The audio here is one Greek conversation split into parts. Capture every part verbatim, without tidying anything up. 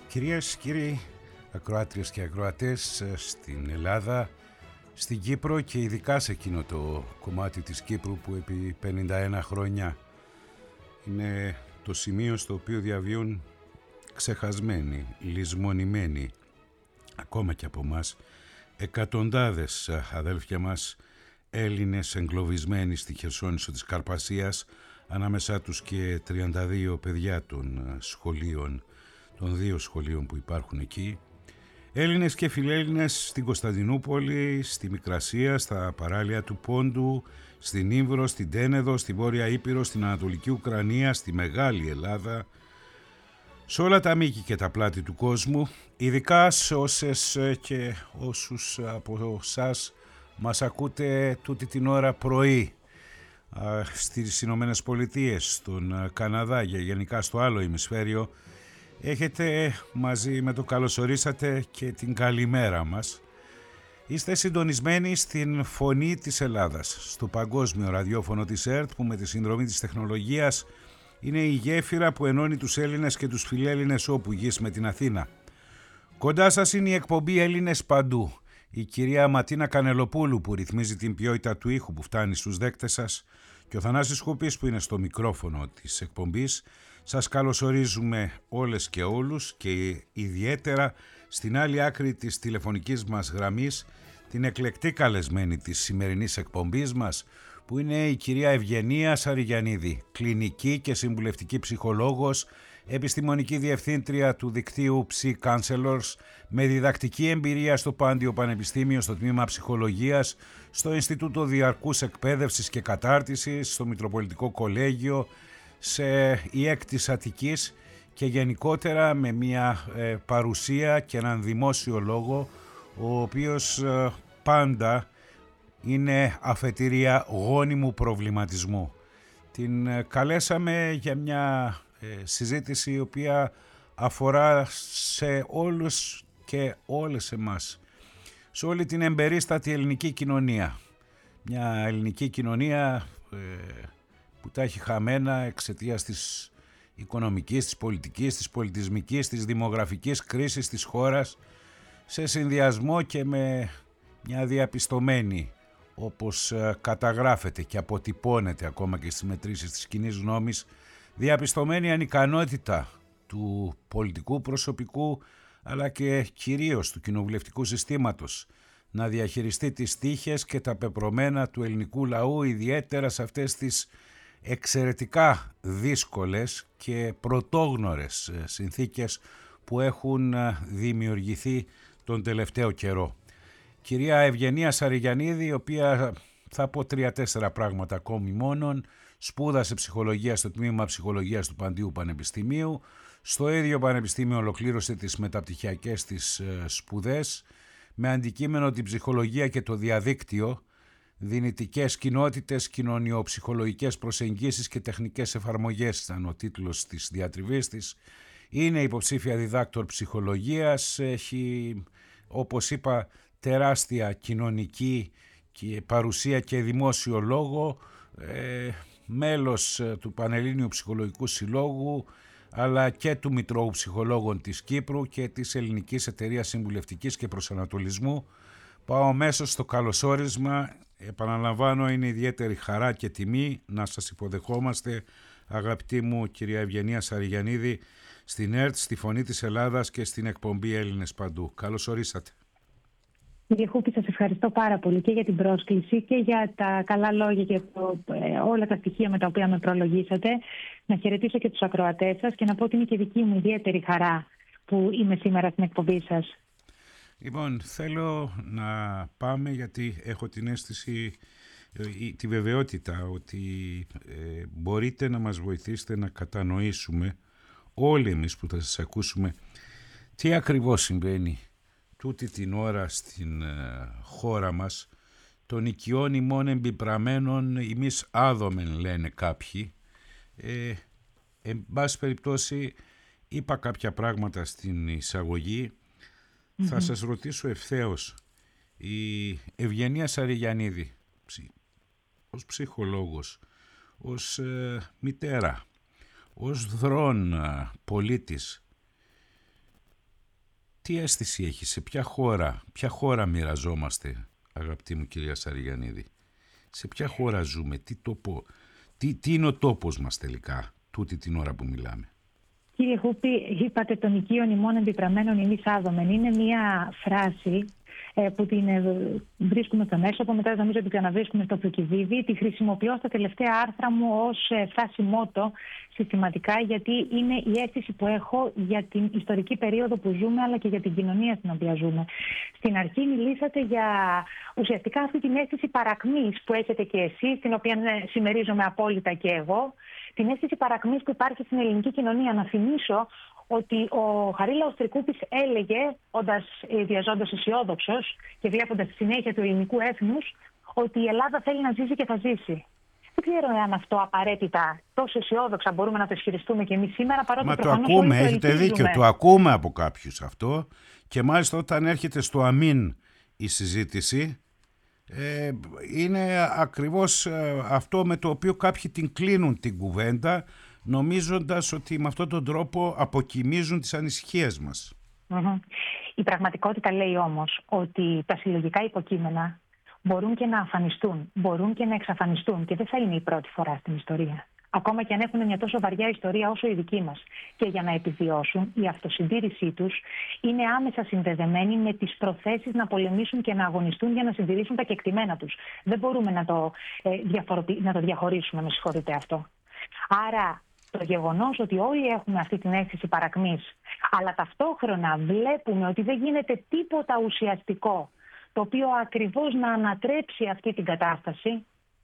Κυρίες, κύριοι, ακροάτριες και ακροατές, στην Ελλάδα, στην Κύπρο και ειδικά σε εκείνο το κομμάτι της Κύπρου που επί πενήντα ένα χρόνια είναι το σημείο στο οποίο διαβιούν ξεχασμένοι, λησμονημένοι, ακόμα και από μας, εκατοντάδες αδέλφια μας Έλληνες εγκλωβισμένοι στη Χερσόνησο της Καρπασίας, ανάμεσά τους και τριάντα δύο παιδιά των σχολείων, των δύο σχολείων που υπάρχουν εκεί. Έλληνες και φιλέλληνες στην Κωνσταντινούπολη, στη Μικρασία, στα παράλια του Πόντου, στην Ήμβρο, στην Τένεδο, στη Βόρεια Ήπειρο, στην Ανατολική Ουκρανία, στη Μεγάλη Ελλάδα, σε όλα τα μήκη και τα πλάτη του κόσμου, ειδικά σε όσες και όσους από εσάς μας ακούτε τούτη την ώρα πρωί στις Ηνωμένες Πολιτείες, στον Καναδά και γενικά στο άλλο ημισφαίριο. Έχετε μαζί με το καλωσορίσατε και την καλημέρα μας. Είστε συντονισμένοι στην Φωνή της Ελλάδας, στο παγκόσμιο ραδιόφωνο της ΕΡΤ, που με τη συνδρομή της τεχνολογίας είναι η γέφυρα που ενώνει τους Έλληνες και τους φιλέλληνες όπου γης με την Αθήνα. Κοντά σας είναι η εκπομπή Έλληνες Παντού. Η κυρία Ματίνα Κανελοπούλου που ρυθμίζει την ποιότητα του ήχου που φτάνει στους δέκτες σας και ο Θανάσης Χούπης που είναι στο μικρόφωνο της εκπομπής. Σας καλωσορίζουμε όλες και όλους και ιδιαίτερα στην άλλη άκρη της τηλεφωνικής μας γραμμής την εκλεκτή καλεσμένη της σημερινής εκπομπής μας, που είναι η κυρία Ευγενία Σαριγιαννίδη, κλινική και συμβουλευτική ψυχολόγος, επιστημονική διευθύντρια του δικτύου Psy Counselors, με διδακτική εμπειρία στο Πάντιο Πανεπιστήμιο, στο τμήμα ψυχολογίας, στο Ινστιτούτο Διαρκούς Εκπαίδευσης και Κατάρτισης, στο Μητροπολιτικό Κολέγιο, σε ΙΕΚ της Αττικής και γενικότερα με μια ε, παρουσία και έναν δημόσιο λόγο, ο οποίος ε, πάντα είναι αφετηρία γόνιμου προβληματισμού. Την ε, καλέσαμε για μια ε, συζήτηση η οποία αφορά σε όλους και όλες εμάς, σε όλη την εμπερίστατη ελληνική κοινωνία. Μια ελληνική κοινωνία ε, που τα έχει χαμένα εξαιτίας της οικονομικής, της πολιτικής, της πολιτισμικής, της δημογραφικής κρίσης της χώρας, σε συνδυασμό και με μια διαπιστωμένη, όπως καταγράφεται και αποτυπώνεται ακόμα και στις μετρήσεις της κοινής γνώμης, διαπιστωμένη ανικανότητα του πολιτικού προσωπικού αλλά και κυρίως του κοινοβουλευτικού συστήματος να διαχειριστεί τις τύχες και τα πεπρωμένα του ελληνικού λαού, ιδιαίτερα σε αυτές τις εξαιρετικά δύσκολες και πρωτόγνωρες συνθήκες που έχουν δημιουργηθεί τον τελευταίο καιρό. Κυρία Ευγενία Σαριγιαννίδη, η οποία θα πω τρία-τέσσερα πράγματα ακόμη μόνον, σπούδασε ψυχολογία στο τμήμα ψυχολογίας του Παντίου Πανεπιστημίου, στο ίδιο πανεπιστήμιο ολοκλήρωσε τις μεταπτυχιακές της σπουδές, με αντικείμενο την ψυχολογία και το διαδίκτυο, δυνητικές κοινότητες, κοινωνιοψυχολογικές προσεγγίσεις και τεχνικές εφαρμογές ήταν ο τίτλος της διατριβής της. Είναι υποψήφια διδάκτορ ψυχολογίας, έχει, όπως είπα, τεράστια κοινωνική και παρουσία και δημόσιο λόγο, ε, μέλος του Πανελλήνιου Ψυχολογικού Συλλόγου, αλλά και του Μητρώου Ψυχολόγων της Κύπρου και της Ελληνικής Εταιρείας Συμβουλευτικής και Προσανατολισμού. Πάω αμέσως στο καλωσόρισμα. Επαναλαμβάνω, είναι ιδιαίτερη χαρά και τιμή να σας υποδεχόμαστε, αγαπητή μου κυρία Ευγενία Σαριγιαννίδη, στην ΕΡΤ, στη Φωνή της Ελλάδας και στην εκπομπή Έλληνες Παντού. Καλώς ορίσατε. Κύριε Χούπη, σας ευχαριστώ πάρα πολύ και για την πρόσκληση και για τα καλά λόγια και το, ε, όλα τα στοιχεία με τα οποία με προλογίσατε. Να χαιρετήσω και τους ακροατές σας και να πω ότι είναι και δική μου ιδιαίτερη χαρά που είμαι σήμερα στην εκπομπή σας. Λοιπόν, θέλω να πάμε γιατί έχω την αίσθηση, τη βεβαιότητα ότι ε, μπορείτε να μας βοηθήσετε να κατανοήσουμε όλοι εμείς που θα σας ακούσουμε τι ακριβώς συμβαίνει τούτη την ώρα στην ε, χώρα μας, των οικειών ημών εμπιπραμένων ημείς άδομεν, λένε κάποιοι. Ε, εν πάση περιπτώσει είπα κάποια πράγματα στην εισαγωγή. Mm-hmm. Θα σας ρωτήσω ευθέως, η Ευγενία Σαριγιαννίδη, ως ψυχολόγος, ως ε, μητέρα, ως δρόν πολίτης, Τι αίσθηση έχει, σε ποια χώρα, ποια χώρα μοιραζόμαστε, αγαπητή μου κυρία Σαριγιαννίδη? Σε ποια χώρα ζούμε, τι τόπο, τι, τι είναι ο τόπος μας τελικά, τούτη την ώρα που μιλάμε? Κύριε Χούπη, είπατε τον οικείον ημών αντιτραμμένων ημείς άδομεν. Είναι μια φράση ε, που την ε, βρίσκουμε στο Μέσοπο, μετά νομίζω την ξαναβρίσκουμε στο Θουκυδίδη. Τη χρησιμοποιώ στα τελευταία άρθρα μου ως ε, φράση μότο συστηματικά, γιατί είναι η αίσθηση που έχω για την ιστορική περίοδο που ζούμε, αλλά και για την κοινωνία στην οποία ζούμε. Στην αρχή μιλήσατε για ουσιαστικά αυτή την αίσθηση παρακμής που έχετε και εσείς, την οποία συμμερίζομαι απόλυτα και εγώ. Την αίσθηση παρακμής που υπάρχει στην ελληνική κοινωνία. Να θυμίσω ότι ο Χαρίλαος Τρικούπης έλεγε, όντας διαζώντας αισιόδοξος και βλέποντας τη συνέχεια του ελληνικού έθνους, ότι η Ελλάδα θέλει να ζήσει και θα ζήσει. Δεν ξέρω εάν αυτό απαραίτητα τόσο αισιόδοξα μπορούμε να το ισχυριστούμε και εμείς σήμερα, παρότι Μα το ακούμε, έχετε δίκιο, το ακούμε από κάποιους αυτό, και μάλιστα όταν έρχεται στο αμήν η συζήτηση, Ε, είναι ακριβώς ε, αυτό με το οποίο κάποιοι την κλείνουν την κουβέντα, νομίζοντας ότι με αυτόν τον τρόπο αποκοιμίζουν τις ανησυχίες μας. Mm-hmm. Η πραγματικότητα λέει όμως ότι τα συλλογικά υποκείμενα μπορούν και να αφανιστούν, μπορούν και να εξαφανιστούν, και δεν θα είναι η πρώτη φορά στην ιστορία. Ακόμα και αν έχουν μια τόσο βαριά ιστορία όσο η δική μας. Και για να επιβιώσουν, η αυτοσυντήρησή τους είναι άμεσα συνδεδεμένη με τις προθέσεις να πολεμήσουν και να αγωνιστούν για να συντηρήσουν τα κεκτημένα τους. Δεν μπορούμε να το, ε, να το διαχωρίσουμε, με συγχωρείτε αυτό. Άρα, το γεγονός ότι όλοι έχουμε αυτή την αίσθηση παρακμής, αλλά ταυτόχρονα βλέπουμε ότι δεν γίνεται τίποτα ουσιαστικό, το οποίο ακριβώς να ανατρέψει αυτή την κατάσταση,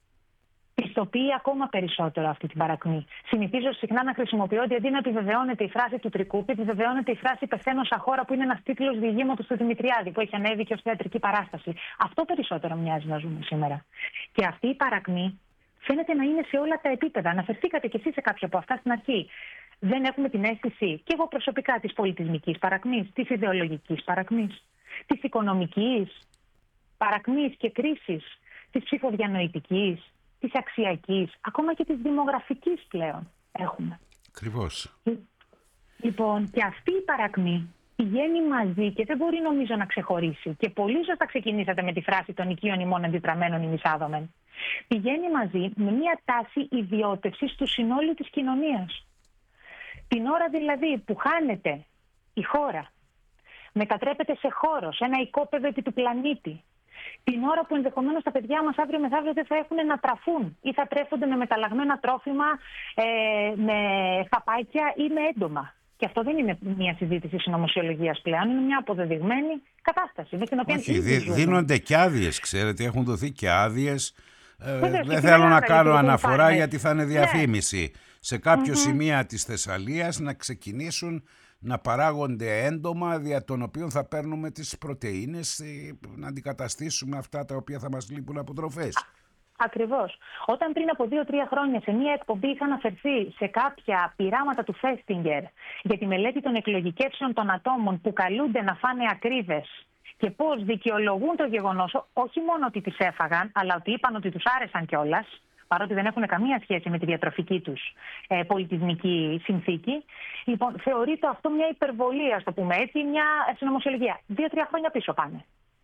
πιστοποιεί ακόμα περισσότερο αυτή την παρακμή. Συνηθίζω συχνά να χρησιμοποιώ ότι αντί να επιβεβαιώνεται η φράση του Τρικούπη, επιβεβαιώνεται η φράση «Πεθαίνω σαν χώρα», που είναι ένας τίτλος διηγήματος του Δημητριάδη, που έχει ανέβει και ως θεατρική παράσταση. Αυτό περισσότερο μοιάζει να ζούμε σήμερα. Και αυτή η παρακμή φαίνεται να είναι σε όλα τα επίπεδα. Αναφερθήκατε κι εσείς σε κάποια από αυτά στην αρχή. Δεν έχουμε την αίσθηση, και εγώ προσωπικά, της πολιτισμικής παρακμής, της ιδεολογικής παρακμής, της οικονομικής παρακμής και κρίσης, της ψηφοδιανοητικής, της αξιακής, ακόμα και της δημογραφικής πλέον έχουμε. Ακριβώς. Λοιπόν, και αυτή η παρακμή πηγαίνει μαζί και δεν μπορεί νομίζω να ξεχωρίσει. Και πολύ σωστά ξεκινήσατε με τη φράση των οικείων ημών αντιτραμμένων ημείς άδομεν. Πηγαίνει μαζί με μια τάση ιδιώτευσης του συνόλου της κοινωνίας. Την ώρα δηλαδή που χάνεται η χώρα, μετατρέπεται σε χώρο, σε ένα οικόπεδο επί του πλανήτη, την ώρα που ενδεχομένως τα παιδιά μας αύριο μεθαύριο δεν θα έχουν να τραφούν ή θα τρέφονται με μεταλλαγμένα τρόφιμα, ε, με χαπάκια ή με έντομα. Και αυτό δεν είναι μια συζήτηση συνωμοσιολογίας πλέον, είναι μια αποδεδειγμένη κατάσταση. Με την οποία Όχι, δι, δίνονται και άδειες, ξέρετε, έχουν δοθεί και άδειες. Ε, Βέβαια, δεν θέλω να κάνω αναφορά πάνε. γιατί θα είναι διαφήμιση. Ναι. Σε κάποιο Mm-hmm. σημεία της Θεσσαλίας να ξεκινήσουν να παράγονται έντομα δια των οποίων θα παίρνουμε τις πρωτεΐνες, να αντικαταστήσουμε αυτά τα οποία θα μας λείπουν από τροφές. Ακριβώς. Όταν πριν από δύο-τρία χρόνια σε μία εκπομπή είχα αναφερθεί σε κάποια πειράματα του Φέστιγκερ για τη μελέτη των εκλογικεύσεων των ατόμων που καλούνται να φάνε ακρίδες και πώς δικαιολογούν το γεγονός όχι μόνο ότι τις έφαγαν, αλλά ότι είπαν ότι τους άρεσαν κιόλας, παρότι δεν έχουν καμία σχέση με τη διατροφική τους ε, πολιτισμική συνθήκη. Λοιπόν, θεωρείται αυτό μια υπερβολή, ας το πούμε έτσι, μια συνωμοσιολογία. Δύο-τρία χρόνια πίσω πάνε.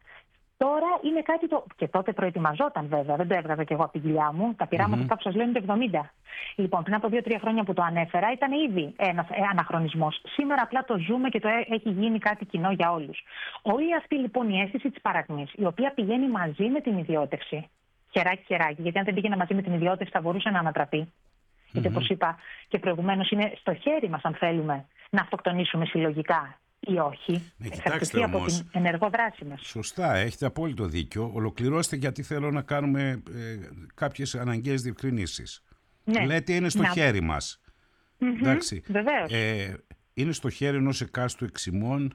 Τώρα είναι κάτι το. Και τότε προετοιμαζόταν βέβαια, δεν το έβγαζα κι εγώ από την κοιλιά μου. Τα πειράματα αυτά που σας λέω είναι το εβδομήντα. Λοιπόν, πριν από δύο-τρία χρόνια που το ανέφερα, ήταν ήδη ένας αναχρονισμός. Σήμερα απλά το ζούμε και το έχει γίνει κάτι κοινό για όλους. Όλη αυτή λοιπόν η αίσθηση της παρακμής, η οποία πηγαίνει μαζί με την ιδιώτευση. Χεράκι-χεράκι, γιατί αν δεν πήγαινε μαζί με την ιδιώτευση θα μπορούσε να ανατραπεί. Mm-hmm. Γιατί όπως είπα και προηγουμένως, είναι στο χέρι μας αν θέλουμε να αυτοκτονήσουμε συλλογικά ή όχι. Ναι, εξαρτηθεί από την ενεργό δράση μας. Σωστά, έχετε απόλυτο δίκιο. Ολοκληρώστε, γιατί θέλω να κάνουμε ε, κάποιες αναγκαίες διευκρινήσεις. Ναι. Λέτε είναι στο να... χέρι μας. Mm-hmm. Εντάξει. Βεβαίως. Ε, είναι στο χέρι ενός εκάστου εξημών,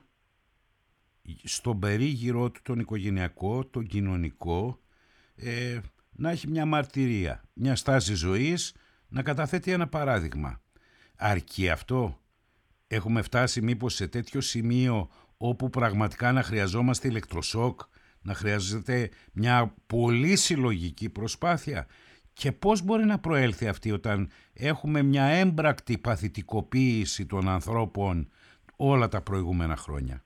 στον περίγυρό του, τον οικογενειακό, τον κοινωνικό, ε, να έχει μια μαρτυρία, μια στάση ζωής, να καταθέτει ένα παράδειγμα. Αρκεί αυτό? Έχουμε φτάσει μήπως σε τέτοιο σημείο όπου πραγματικά να χρειαζόμαστε ηλεκτροσόκ, να χρειάζεται μια πολύ συλλογική προσπάθεια? Και πώς μπορεί να προέλθει αυτή όταν έχουμε μια έμπρακτη παθητικοποίηση των ανθρώπων όλα τα προηγούμενα χρόνια?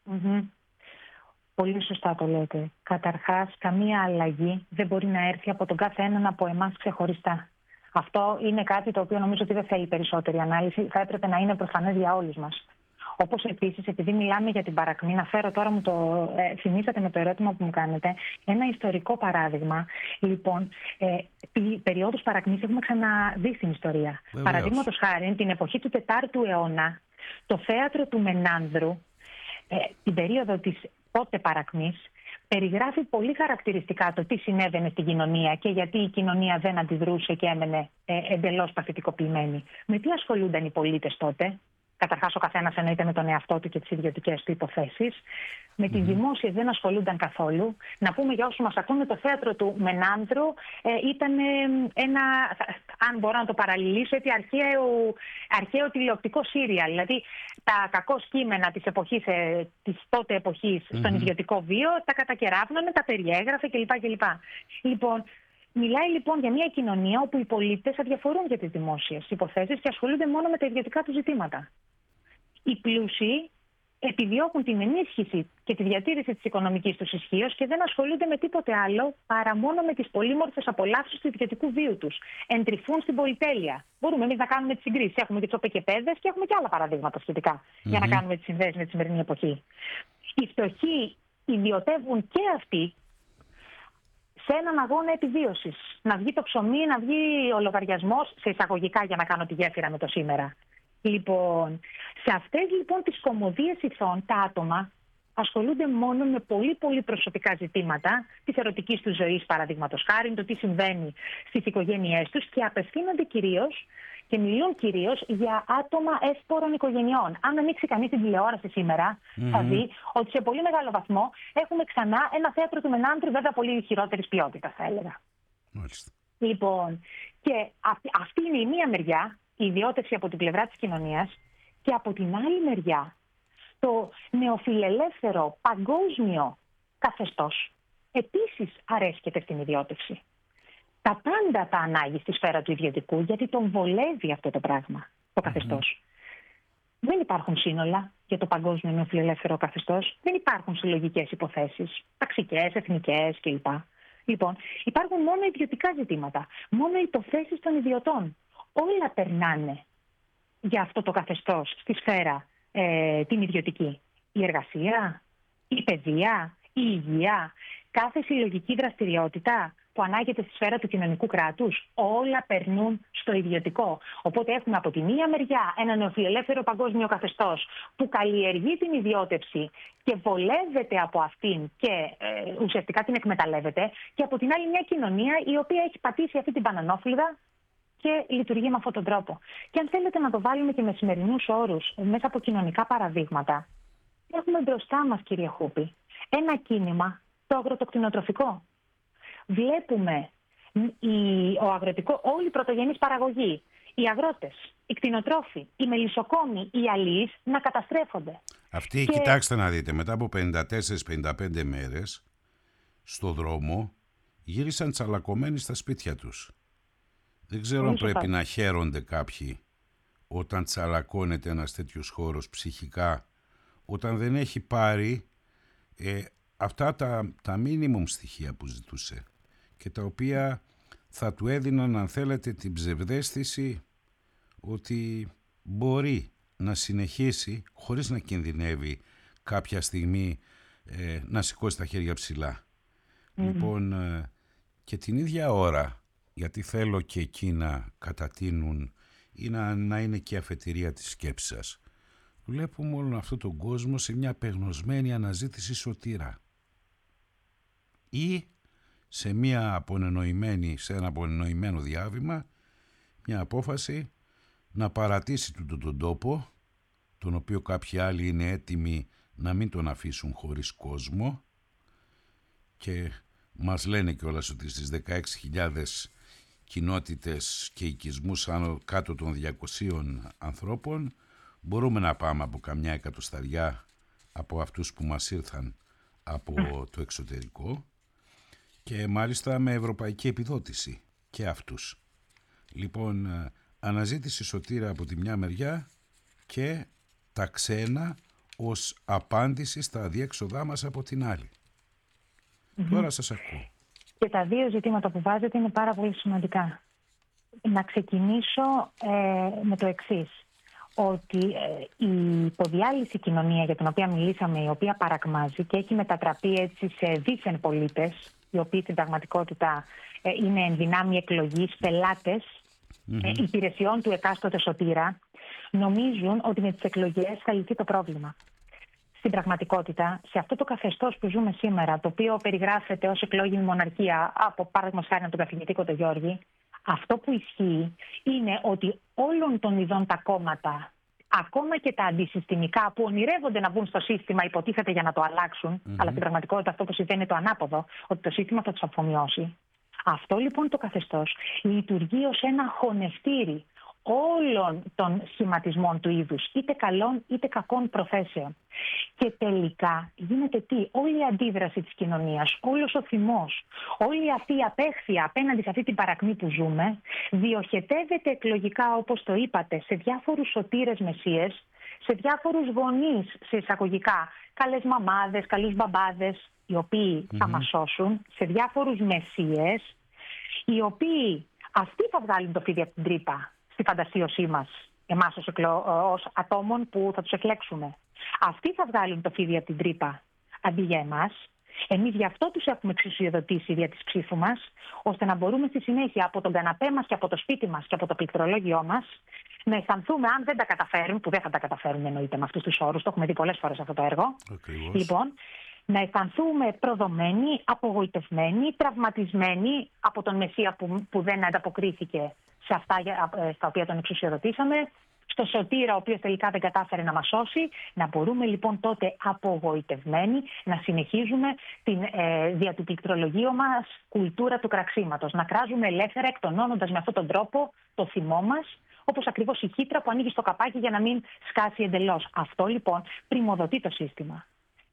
Mm-hmm. Πολύ σωστά το λέτε. Καταρχάς, καμία αλλαγή δεν μπορεί να έρθει από τον κάθε έναν από εμάς ξεχωριστά. Αυτό είναι κάτι το οποίο νομίζω ότι δεν θέλει περισσότερη ανάλυση. Θα έπρεπε να είναι προφανές για όλους μας. Όπως επίσης, επειδή μιλάμε για την παρακμή, να φέρω τώρα, μου το ε, θυμήσατε με το ερώτημα που μου κάνετε, ένα ιστορικό παράδειγμα. Λοιπόν, ε, περιόδους παρακμής έχουμε ξαναδεί στην ιστορία. Παραδείγματος χάρη, την εποχή του τετάρτου αιώνα, το θέατρο του Μενάνδρου, ε, την περίοδο της τότε παρακμής, περιγράφει πολύ χαρακτηριστικά το τι συνέβαινε στην κοινωνία και γιατί η κοινωνία δεν αντιδρούσε και έμενε ε, εντελώς παθητικοποιημένη. Με τι ασχολούνταν οι πολίτες τότε? Καταρχάς, ο καθένας εννοείται με τον εαυτό του και τις ιδιωτικές του υποθέσεις. Με τις mm-hmm. δημόσιες δεν ασχολούνταν καθόλου. Να πούμε για όσους μας ακούνε, το θέατρο του Μενάνδρου ε, ήταν ένα, αν μπορώ να το παραλληλήσω, έτσι, αρχαίο, αρχαίο τηλεοπτικό σύριαλ. Δηλαδή, τα κακώς κείμενα της, εποχής, ε, της τότε εποχής mm-hmm. στον ιδιωτικό βίο τα κατακεράβνανε, τα περιέγραφε κλπ. κλπ. Λοιπόν, μιλάει λοιπόν για μια κοινωνία όπου οι πολίτες αδιαφορούν για τις δημόσιες υποθέσεις και ασχολούνται μόνο με τα ιδιωτικά του ζητήματα. Οι πλούσιοι επιδιώκουν την ενίσχυση και τη διατήρηση της οικονομικής τους ισχύως και δεν ασχολούνται με τίποτε άλλο παρά μόνο με τις πολύμορφες απολαύσεις του ιδιωτικού βίου τους. Εντρυφούν στην πολυτέλεια. Μπορούμε εμείς να κάνουμε τις συγκρίσεις. Έχουμε και τις οπεκεπέδες και έχουμε και άλλα παραδείγματα σχετικά mm-hmm. για να κάνουμε τις συνδέσεις με τη σημερινή εποχή. Οι φτωχοί ιδιωτεύουν και αυτοί σε έναν αγώνα επιβίωσης. Να βγει το ψωμί, να βγει ο λογαριασμός, σε εισαγωγικά για να κάνω τη γέφυρα με το σήμερα. Λοιπόν, σε αυτές λοιπόν τις κωμωδίες ηθών τα άτομα ασχολούνται μόνο με πολύ πολύ προσωπικά ζητήματα της ερωτικής τους ζωής, παραδείγματος χάρη, το τι συμβαίνει στις οικογένειές τους και απευθύνονται κυρίως και μιλούν κυρίως για άτομα εύπορων οικογενειών. Αν ανοίξει κανείς την τηλεόραση σήμερα, mm-hmm. θα δει ότι σε πολύ μεγάλο βαθμό έχουμε ξανά ένα θέατρο του Μενάνδρου, βέβαια πολύ χειρότερης ποιότητας, θα έλεγα. Μάλιστα. Λοιπόν, και αυτή, αυτή είναι η μία μεριά, η ιδιώτευση από την πλευρά της κοινωνίας, και από την άλλη μεριά το νεοφιλελεύθερο παγκόσμιο καθεστώς επίσης αρέσκεται στην ιδιώτευση. Τα πάντα τα ανάγει στη σφαίρα του ιδιωτικού, γιατί τον βολεύει αυτό το πράγμα, το καθεστώς. Mm-hmm. Δεν υπάρχουν σύνολα για το παγκόσμιο νεοφιλελεύθερο καθεστώς. Δεν υπάρχουν συλλογικές υποθέσεις, ταξικές, εθνικές κλπ. Λοιπόν, υπάρχουν μόνο ιδιωτικά ζητήματα, μόνο υποθέσεις των ιδιωτών. Όλα περνάνε για αυτό το καθεστώς στη σφαίρα ε, την ιδιωτική. Η εργασία, η παιδεία, η υγεία, κάθε συλλογική δραστηριότητα που ανάγεται στη σφαίρα του κοινωνικού κράτους, όλα περνούν στο ιδιωτικό. Οπότε έχουμε από τη μία μεριά ένα νεοφιλελεύθερο παγκόσμιο καθεστώς που καλλιεργεί την ιδιώτευση και βολεύεται από αυτήν και ε, ουσιαστικά την εκμεταλλεύεται, και από την άλλη μια κοινωνία η οποία έχει πατήσει αυτή την μπανανόφλουδα και λειτουργεί με αυτόν τον τρόπο. Και αν θέλετε να το βάλουμε και με σημερινούς όρους, μέσα από κοινωνικά παραδείγματα, έχουμε μπροστά μας, κύριε Χούπη, ένα κίνημα, το αγροτοκτηνοτροφικό. Βλέπουμε η, ο αγροτικό, όλη η πρωτογενής παραγωγή, οι αγρότες, οι κτηνοτρόφοι, οι μελισσοκόμοι, οι αλείς να καταστρέφονται. Αυτοί, και... κοιτάξτε να δείτε, μετά από πενήντα τέσσερις πενήντα πέντε μέρες, στο δρόμο, γύρισαν τσαλακωμένοι στα σπίτια τους. Δεν ξέρω αν πρέπει να χαίρονται κάποιοι όταν τσαλακώνεται ένας τέτοιος χώρος ψυχικά, όταν δεν έχει πάρει ε, αυτά τα, τα minimum στοιχεία που ζητούσε και τα οποία θα του έδιναν, αν θέλετε, την ψευδαίσθηση ότι μπορεί να συνεχίσει χωρίς να κινδυνεύει κάποια στιγμή ε, να σηκώσει τα χέρια ψηλά. Mm-hmm. Λοιπόν, ε, και την ίδια ώρα, γιατί θέλω και εκεί να κατατείνουν ή να, να είναι και η αφετηρία της σκέψης σας, βλέπουμε όλον αυτόν τον κόσμο σε μια απεγνωσμένη αναζήτηση σωτήρα ή σε, μια απονενοημένη, σε ένα απονενοημένο διάβημα, μια απόφαση να παρατήσει τον, τον τόπο, τον οποίο κάποιοι άλλοι είναι έτοιμοι να μην τον αφήσουν χωρίς κόσμο, και μας λένε κιόλας ότι στις δεκαέξι χιλιάδες κοινότητες και οικισμούς κάτω των διακοσίων ανθρώπων μπορούμε να πάμε από καμιά εκατοσταριά από αυτούς που μας ήρθαν από το εξωτερικό, και μάλιστα με ευρωπαϊκή επιδότηση και αυτούς. Λοιπόν, αναζήτηση σωτήρα από τη μια μεριά και τα ξένα ως απάντηση στα αδιέξοδά μας από την άλλη. Mm-hmm. Τώρα σας ακούω. Και τα δύο ζητήματα που βάζετε είναι πάρα πολύ σημαντικά. Να ξεκινήσω ε, με το εξής. Ότι ε, η υποδιάλυση κοινωνία για την οποία μιλήσαμε, η οποία παρακμάζει και έχει μετατραπεί έτσι σε δίθεν πολίτες, οι οποίοι στην πραγματικότητα ε, είναι εν δυνάμει εκλογής, πελάτες mm-hmm. ε, υπηρεσιών του εκάστοτε σωτήρα, νομίζουν ότι με τις εκλογές θα λυθεί το πρόβλημα. Στην πραγματικότητα, σε αυτό το καθεστώς που ζούμε σήμερα, το οποίο περιγράφεται ως εκλόγιμη μοναρχία από παράδειγμα χάρη τον καθηγητή Κωτογιώργη, αυτό που ισχύει είναι ότι όλων των ειδών τα κόμματα, ακόμα και τα αντισυστημικά που ονειρεύονται να μπουν στο σύστημα, υποτίθεται για να το αλλάξουν, mm-hmm. αλλά στην πραγματικότητα αυτό που συμβαίνει είναι το ανάποδο, ότι το σύστημα θα τους αφομοιώσει. Αυτό λοιπόν το καθεστώς λειτουργεί ως ένα χωνευτήρι όλων των σχηματισμών του είδους, είτε καλών είτε κακών προθέσεων. Και τελικά γίνεται τι? Όλη η αντίδραση της κοινωνίας, όλος ο θυμός, όλη αυτή η απέχθεια απέναντι σε αυτή την παρακμή που ζούμε, διοχετεύεται εκλογικά, όπως το είπατε, σε διάφορους σωτήρες μεσίες, σε διάφορους γονείς, σε εισαγωγικά, καλές μαμάδες, καλούς μπαμπάδες, οι οποίοι mm-hmm. θα μας σώσουν, σε διάφορους μεσίες, οι οποίοι αυτοί θα βγάλουν το φίδι από την τρύπα στη φαντασίωσή μας, εμάς ως, εκλο... ως ατόμων που θα τους εκλέξουμε. Αυτοί θα βγάλουν το φίδι από την τρύπα αντί για εμάς. Εμείς γι' αυτό τους έχουμε εξουσιοδοτήσει δια της ψήφου μας, ώστε να μπορούμε στη συνέχεια από τον καναπέ μας και από το σπίτι μας και από το πληκτρολόγιό μας να αισθανθούμε, αν δεν τα καταφέρουν, που δεν θα τα καταφέρουν εννοείται με αυτούς τους όρους, το έχουμε δει πολλές φορές αυτό το έργο. Okay, λοιπόν, να αισθανθούμε προδομένοι, απογοητευμένοι, τραυματισμένοι από τον Μεσσία που, που δεν ανταποκρίθηκε σε αυτά στα οποία τον εξουσιοδοτήσαμε, στο σωτήρα ο οποίος τελικά δεν κατάφερε να μας σώσει, να μπορούμε λοιπόν τότε απογοητευμένοι να συνεχίζουμε την ε, δια του πληκτρολογίου μας κουλτούρα του κραξίματος, να κράζουμε ελεύθερα εκτονώνοντας με αυτόν τον τρόπο το θυμό μας, όπως ακριβώς η χύτρα που ανοίγει στο καπάκι για να μην σκάσει εντελώς. Αυτό λοιπόν πριμοδοτεί το σύστημα.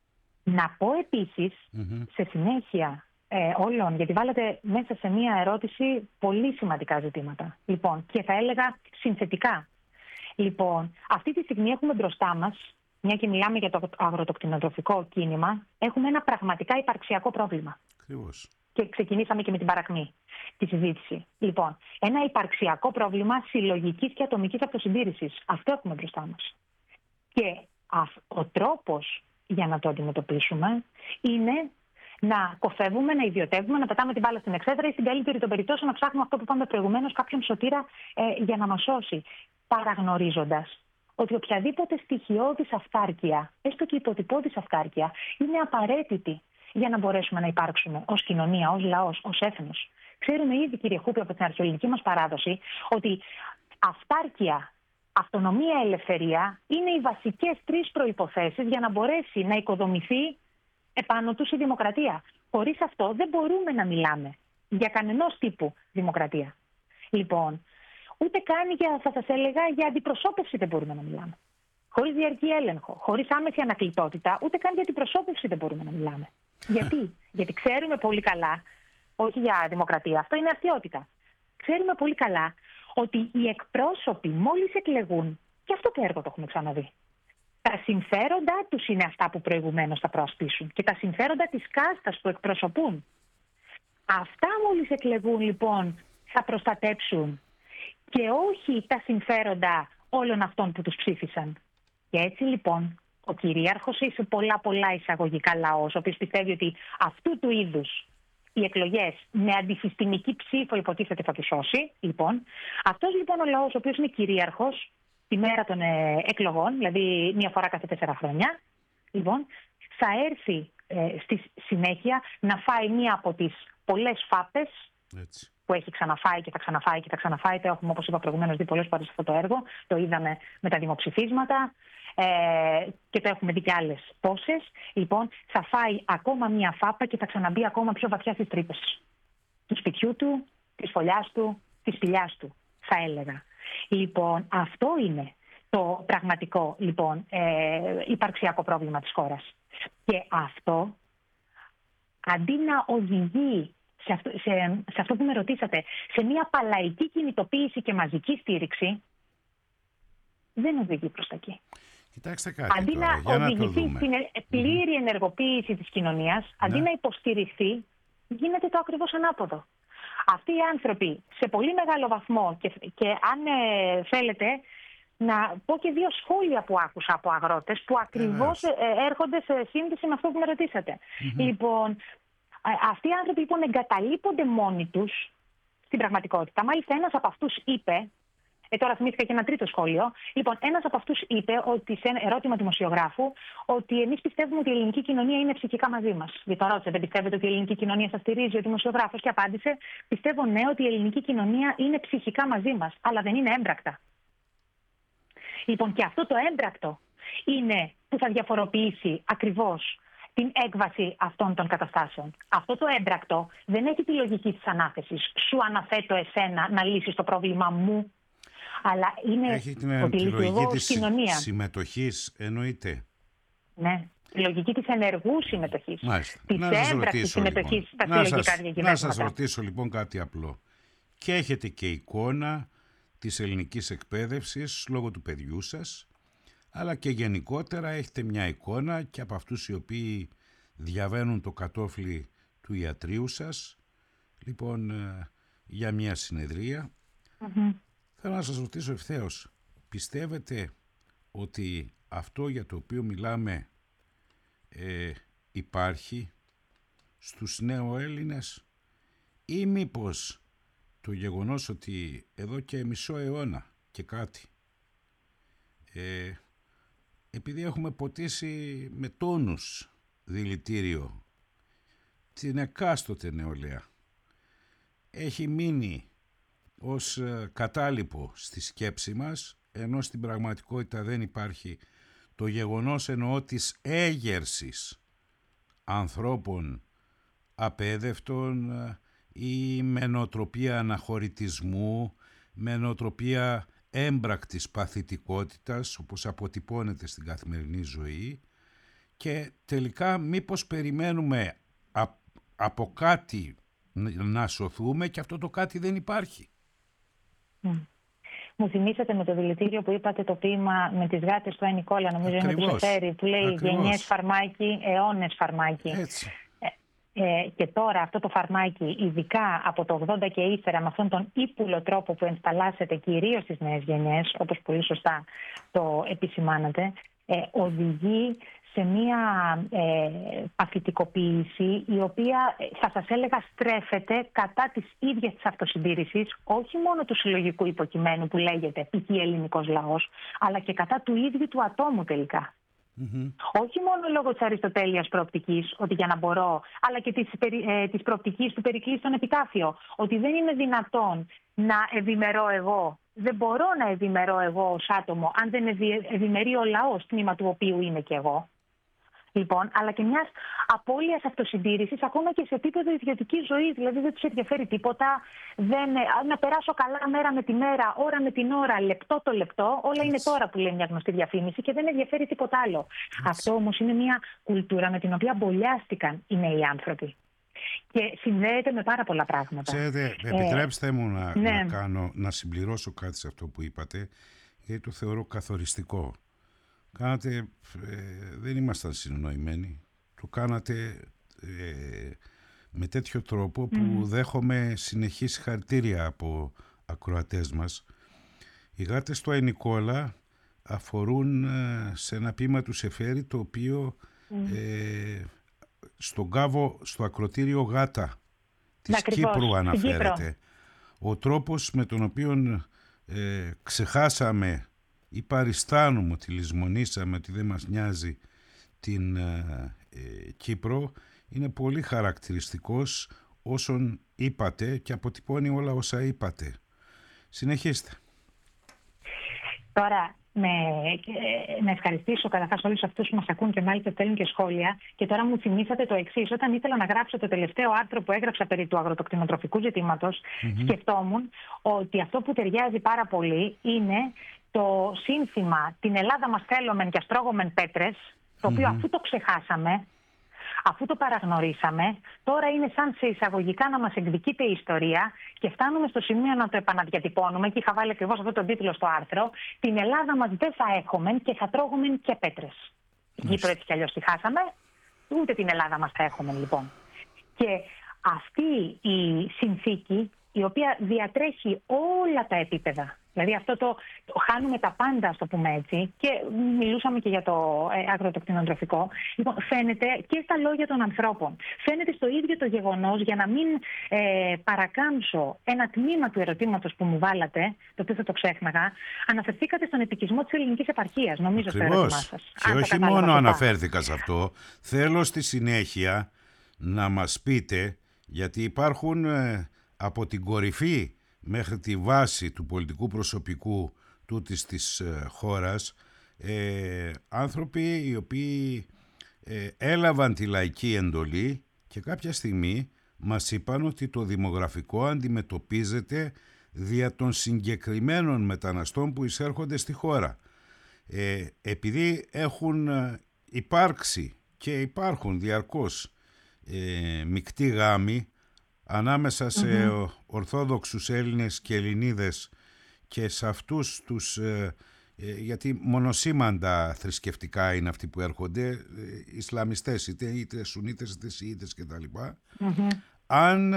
Να πω επίσης mm-hmm. σε συνέχεια Ε, όλων, γιατί βάλατε μέσα σε μία ερώτηση πολύ σημαντικά ζητήματα. Λοιπόν, και θα έλεγα συνθετικά. Λοιπόν, αυτή τη στιγμή έχουμε μπροστά μας, μια και μιλάμε για το αγροτοκτηνοτροφικό κίνημα, έχουμε ένα πραγματικά υπαρξιακό πρόβλημα. Ακριβώς. Και ξεκινήσαμε και με την παρακμή τη συζήτηση. Λοιπόν, ένα υπαρξιακό πρόβλημα συλλογικής και ατομικής αυτοσυντήρησης. Αυτό έχουμε μπροστά μας. Και ο τρόπος για να το αντιμετωπίσουμε είναι να κοφεύουμε, να ιδιωτεύουμε, να πετάμε την μπάλα στην εξέδρα ή στην καλύτερη των περιπτώσεων να ψάχνουμε αυτό που είπαμε προηγουμένως, κάποιον σωτήρα ε, για να μας σώσει. Παραγνωρίζοντας ότι οποιαδήποτε στοιχειώδης αυτάρκεια, έστω και υποτυπώδης αυτάρκεια, είναι απαραίτητη για να μπορέσουμε να υπάρξουμε ως κοινωνία, ως λαός, ως έθνος. Ξέρουμε ήδη, κύριε Χούπη, από την αρχαιολογική μας παράδοση, ότι αυτάρκεια, αυτονομία, ελευθερία είναι οι βασικές τρεις προϋποθέσεις για να μπορέσει να οικοδομηθεί επάνω τους η δημοκρατία. Χωρίς αυτό δεν μπορούμε να μιλάμε για κανενός τύπου δημοκρατία. Λοιπόν, ούτε καν για, θα σας έλεγα, για αντιπροσώπευση δεν μπορούμε να μιλάμε. Χωρίς διαρκή έλεγχο, χωρίς άμεση ανακλητότητα, ούτε καν για αντιπροσώπευση δεν μπορούμε να μιλάμε. Γιατί? Γιατί ξέρουμε πολύ καλά, όχι για δημοκρατία, αυτό είναι αστιότητα. Ξέρουμε πολύ καλά ότι οι εκπρόσωποι μόλις εκλεγούν, και αυτό το έργο το έχουμε ξαναδεί, τα συμφέροντα τους είναι αυτά που προηγουμένως θα προασπίσουν και τα συμφέροντα της κάστας που εκπροσωπούν. Αυτά μόλις εκλεγούν λοιπόν θα προστατέψουν και όχι τα συμφέροντα όλων αυτών που τους ψήφισαν. Και έτσι λοιπόν ο κυρίαρχος σε πολλά πολλά εισαγωγικά λαός, ο οποίος πιστεύει ότι αυτού του είδους οι εκλογές με αντισυστημική ψήφο υποτίθεται θα τους σώσει, λοιπόν, αυτός λοιπόν ο λαός ο οποίος είναι κυρίαρχος τη μέρα των ε, εκλογών, δηλαδή μία φορά κάθε τέσσερα χρόνια, λοιπόν, θα έρθει ε, στη συνέχεια να φάει μία από τις πολλές φάπες έτσι. Που έχει ξαναφάει και θα ξαναφάει και θα ξαναφάει. Το έχουμε, όπως είπα προηγουμένως, δει πολλές φορές αυτό το έργο. Το είδαμε με τα δημοψηφίσματα ε, και το έχουμε δει και άλλες πόσες. Λοιπόν, θα φάει ακόμα μία φάπα και θα ξαναμπεί ακόμα πιο βαθιά στις τρύπες του σπιτιού του, της φωλιάς του, της σπηλιάς του, θα έλεγα. Λοιπόν, αυτό είναι το πραγματικό λοιπόν, ε, υπαρξιακό πρόβλημα της χώρας. Και αυτό, αντί να οδηγεί σε αυτό, σε, σε αυτό που με ρωτήσατε, σε μια παλαϊκή κινητοποίηση και μαζική στήριξη, δεν οδηγεί προς τα εκεί. Κοιτάξτε κάτι αντί τώρα, να για να το οδηγηθεί δούμε. στην πλήρη ενεργοποίηση της κοινωνίας, αντί Ναι. να υποστηριχθεί, γίνεται το ακριβώς ανάποδο. Αυτοί οι άνθρωποι σε πολύ μεγάλο βαθμό, και, και αν ε, θέλετε να πω και δύο σχόλια που άκουσα από αγρότες που ακριβώς ε, έρχονται σε σύνδεση με αυτό που με ρωτήσατε. Mm-hmm. Λοιπόν, ε, αυτοί οι άνθρωποι λοιπόν εγκαταλείπονται μόνοι τους στην πραγματικότητα. Μάλιστα ένας από αυτούς είπε, ε, τώρα θυμήθηκα και ένα τρίτο σχόλιο, λοιπόν ένας από αυτούς είπε ότι σε ένα ερώτημα δημοσιογράφου ότι εμείς πιστεύουμε ότι η ελληνική κοινωνία είναι ψυχικά μαζί μας. Γιατί τον ρώτησε, δεν πιστεύετε ότι η ελληνική κοινωνία σας στηρίζει? Ο δημοσιογράφος και απάντησε, πιστεύω ναι, ότι η ελληνική κοινωνία είναι ψυχικά μαζί μας, αλλά δεν είναι έμπρακτα. Λοιπόν, και αυτό το έμπρακτο είναι που θα διαφοροποιήσει ακριβώς την έκβαση αυτών των καταστάσεων. Αυτό το έμπρακτο δεν έχει τη λογική της ανάθεσης. Σου αναθέτω εσένα να λύσεις το πρόβλημά μου, αλλά είναι έχει την, ότι τη λογική της κοινωνία. Συμμετοχής, εννοείται. Ναι, η λογική της ενεργού συμμετοχής. Μάλιστα. Της έμπρακτης συμμετοχής λοιπόν. στα συλλογικά διακυβέρματα. Να σας ρωτήσω λοιπόν κάτι απλό. Και έχετε και εικόνα της ελληνικής εκπαίδευσης λόγω του παιδιού σας, αλλά και γενικότερα έχετε μια εικόνα και από αυτούς οι οποίοι διαβαίνουν το κατόφλι του ιατρείου σας, λοιπόν, για μια συνεδρία. Mm-hmm. Θέλω να σας ρωτήσω ευθέως, πιστεύετε ότι αυτό για το οποίο μιλάμε ε, υπάρχει στους νεοέλληνες, ή μήπως το γεγονός ότι εδώ και μισό αιώνα και κάτι, ε, επειδή έχουμε ποτίσει με τόνους δηλητήριο την εκάστοτε νεολαία, έχει μείνει ως κατάλοιπο στη σκέψη μας, ενώ στην πραγματικότητα δεν υπάρχει το γεγονός, εννοώ, της έγερσης ανθρώπων απέδευτων ή με νοοτροπία αναχωρητισμού, με νοοτροπία έμπρακτης παθητικότητας, όπως αποτυπώνεται στην καθημερινή ζωή, και τελικά μήπως περιμένουμε από κάτι να σωθούμε και αυτό το κάτι δεν υπάρχει. Mm. Μου θυμήσατε με το δηλητήριο που είπατε το ποίημα με τις γάτες του Άι Νικόλα, νομίζω είναι του Σωτέρη, που λέει γενιές φαρμάκι, αιώνες φαρμάκι. Έτσι. Ε, ε, και τώρα αυτό το φαρμάκι, ειδικά από το ογδόντα και ύστερα, με αυτόν τον ύπουλο τρόπο που ενσταλλάσσεται κυρίως στις νέες γενιές, όπως πολύ σωστά το επισημάνατε, ε, οδηγεί σε μια ε, παθητικοποίηση η οποία θα σας έλεγα στρέφεται κατά της ίδιας της αυτοσυντήρησης, όχι μόνο του συλλογικού υποκειμένου που λέγεται π.χ. ελληνικός λαός, αλλά και κατά του ίδιου του ατόμου τελικά. Mm-hmm. Όχι μόνο λόγω της αριστοτέλειας προοπτικής, ότι για να μπορώ, αλλά και της, ε, της προοπτικής του Περικλή στον Επιτάφιο, ότι δεν είναι δυνατόν να ευημερώ εγώ. Δεν μπορώ να ευημερώ εγώ ως άτομο, αν δεν ευημερεί ο λαός, τμήμα του οποίου είμαι και εγώ. Λοιπόν, αλλά και μιας απώλειας αυτοσυντήρησης, ακόμα και σε επίπεδο ιδιωτικής ζωής. Δηλαδή δεν τους ενδιαφέρει τίποτα. Δεν, να περάσω καλά μέρα με τη μέρα, ώρα με την ώρα, λεπτό το λεπτό. Όλα Έτσι. Είναι τώρα, που λέει μια γνωστή διαφήμιση, και δεν ενδιαφέρει τίποτα άλλο. Έτσι. Αυτό όμως είναι μια κουλτούρα με την οποία μπολιάστηκαν οι νέοι άνθρωποι. Και συνδέεται με πάρα πολλά πράγματα. Ξέρετε, επιτρέψτε ε, μου να, ναι. να, κάνω, να συμπληρώσω κάτι σε αυτό που είπατε, γιατί το θεωρώ καθοριστικό. Κάνατε, ε, δεν ήμασταν συνοημένοι, το κάνατε ε, με τέτοιο τρόπο που mm. δέχομαι συνεχή συγχαρητήρια από ακροατές μας. Οι γάτες του Άι Νικόλα αφορούν ε, σε ένα ποίημα του Σεφέρη, το οποίο mm. ε, στον κάβο, στο ακροτήριο Γάτα της Ακριβώς, Κύπρου αναφέρεται. Ο τρόπος με τον οποίο ε, ξεχάσαμε ή παριστάνουμε ότι λησμονήσαμε, ότι δεν μας νοιάζει την ε, ε, Κύπρο, είναι πολύ χαρακτηριστικός όσων είπατε και αποτυπώνει όλα όσα είπατε. Συνεχίστε. Τώρα, με, ε, να ευχαριστήσω καταρχάς όλους αυτούς που μας ακούν και μάλιστα στέλνουν και σχόλια. Και τώρα μου θυμήσατε το εξής. Όταν ήθελα να γράψω το τελευταίο άρθρο που έγραψα περί του αγροτοκτηνοτροφικού ζητήματος, mm-hmm. σκεφτόμουν ότι αυτό που ταιριάζει πάρα πολύ είναι το σύνθημα «Την Ελλάδα μας θέλομεν και αστρώγομεν πέτρες», το οποίο mm-hmm. αφού το ξεχάσαμε, Αφού το παραγνωρίσαμε, τώρα είναι σαν σε εισαγωγικά να μας εκδικείται η ιστορία και φτάνουμε στο σημείο να το επαναδιατυπώνουμε. Και είχα βάλει ακριβώς αυτό τον τίτλο στο άρθρο. Την Ελλάδα μας δεν θα έχουμε και θα τρώγουμε και πέτρες. Την Κύπρο έτσι κι αλλιώς τη χάσαμε, ούτε την Ελλάδα μας θα έχουμε λοιπόν. Και αυτή η συνθήκη, η οποία διατρέχει όλα τα επίπεδα. Δηλαδή αυτό το, το χάνουμε τα πάντα, ας το πούμε έτσι, και μιλούσαμε και για το ε, αγροτοκτηνοτροφικό. Λοιπόν, φαίνεται και στα λόγια των ανθρώπων. Φαίνεται στο ίδιο το γεγονός, για να μην ε, παρακάμψω ένα τμήμα του ερωτήματος που μου βάλατε, το οποίο θα το ξέχναγα, αναφερθήκατε στον επικισμό της ελληνικής επαρχίας, νομίζω, στο ερώτημά σας. Και όχι μόνο αναφέρθηκα σε αυτό, θέλω στη συνέχεια να μας πείτε, γιατί υπάρχουν ε, από την κορυφή μέχρι τη βάση του πολιτικού προσωπικού τούτης της ε, χώρας ε, άνθρωποι οι οποίοι ε, έλαβαν τη λαϊκή εντολή και κάποια στιγμή μας είπαν ότι το δημογραφικό αντιμετωπίζεται δια των συγκεκριμένων μεταναστών που εισέρχονται στη χώρα. Ε, επειδή έχουν υπάρξει και υπάρχουν διαρκώς ε, μεικτοί γάμοι ανάμεσα σε mm-hmm. Ορθόδοξους Έλληνες και Ελληνίδες και σε αυτούς τους, ε, ε, γιατί μονοσήμαντα θρησκευτικά είναι αυτοί που έρχονται, ε, Ισλαμιστές, είτε, είτε Σουνίτες, είτε Σιήτες κτλ. Mm-hmm. Αν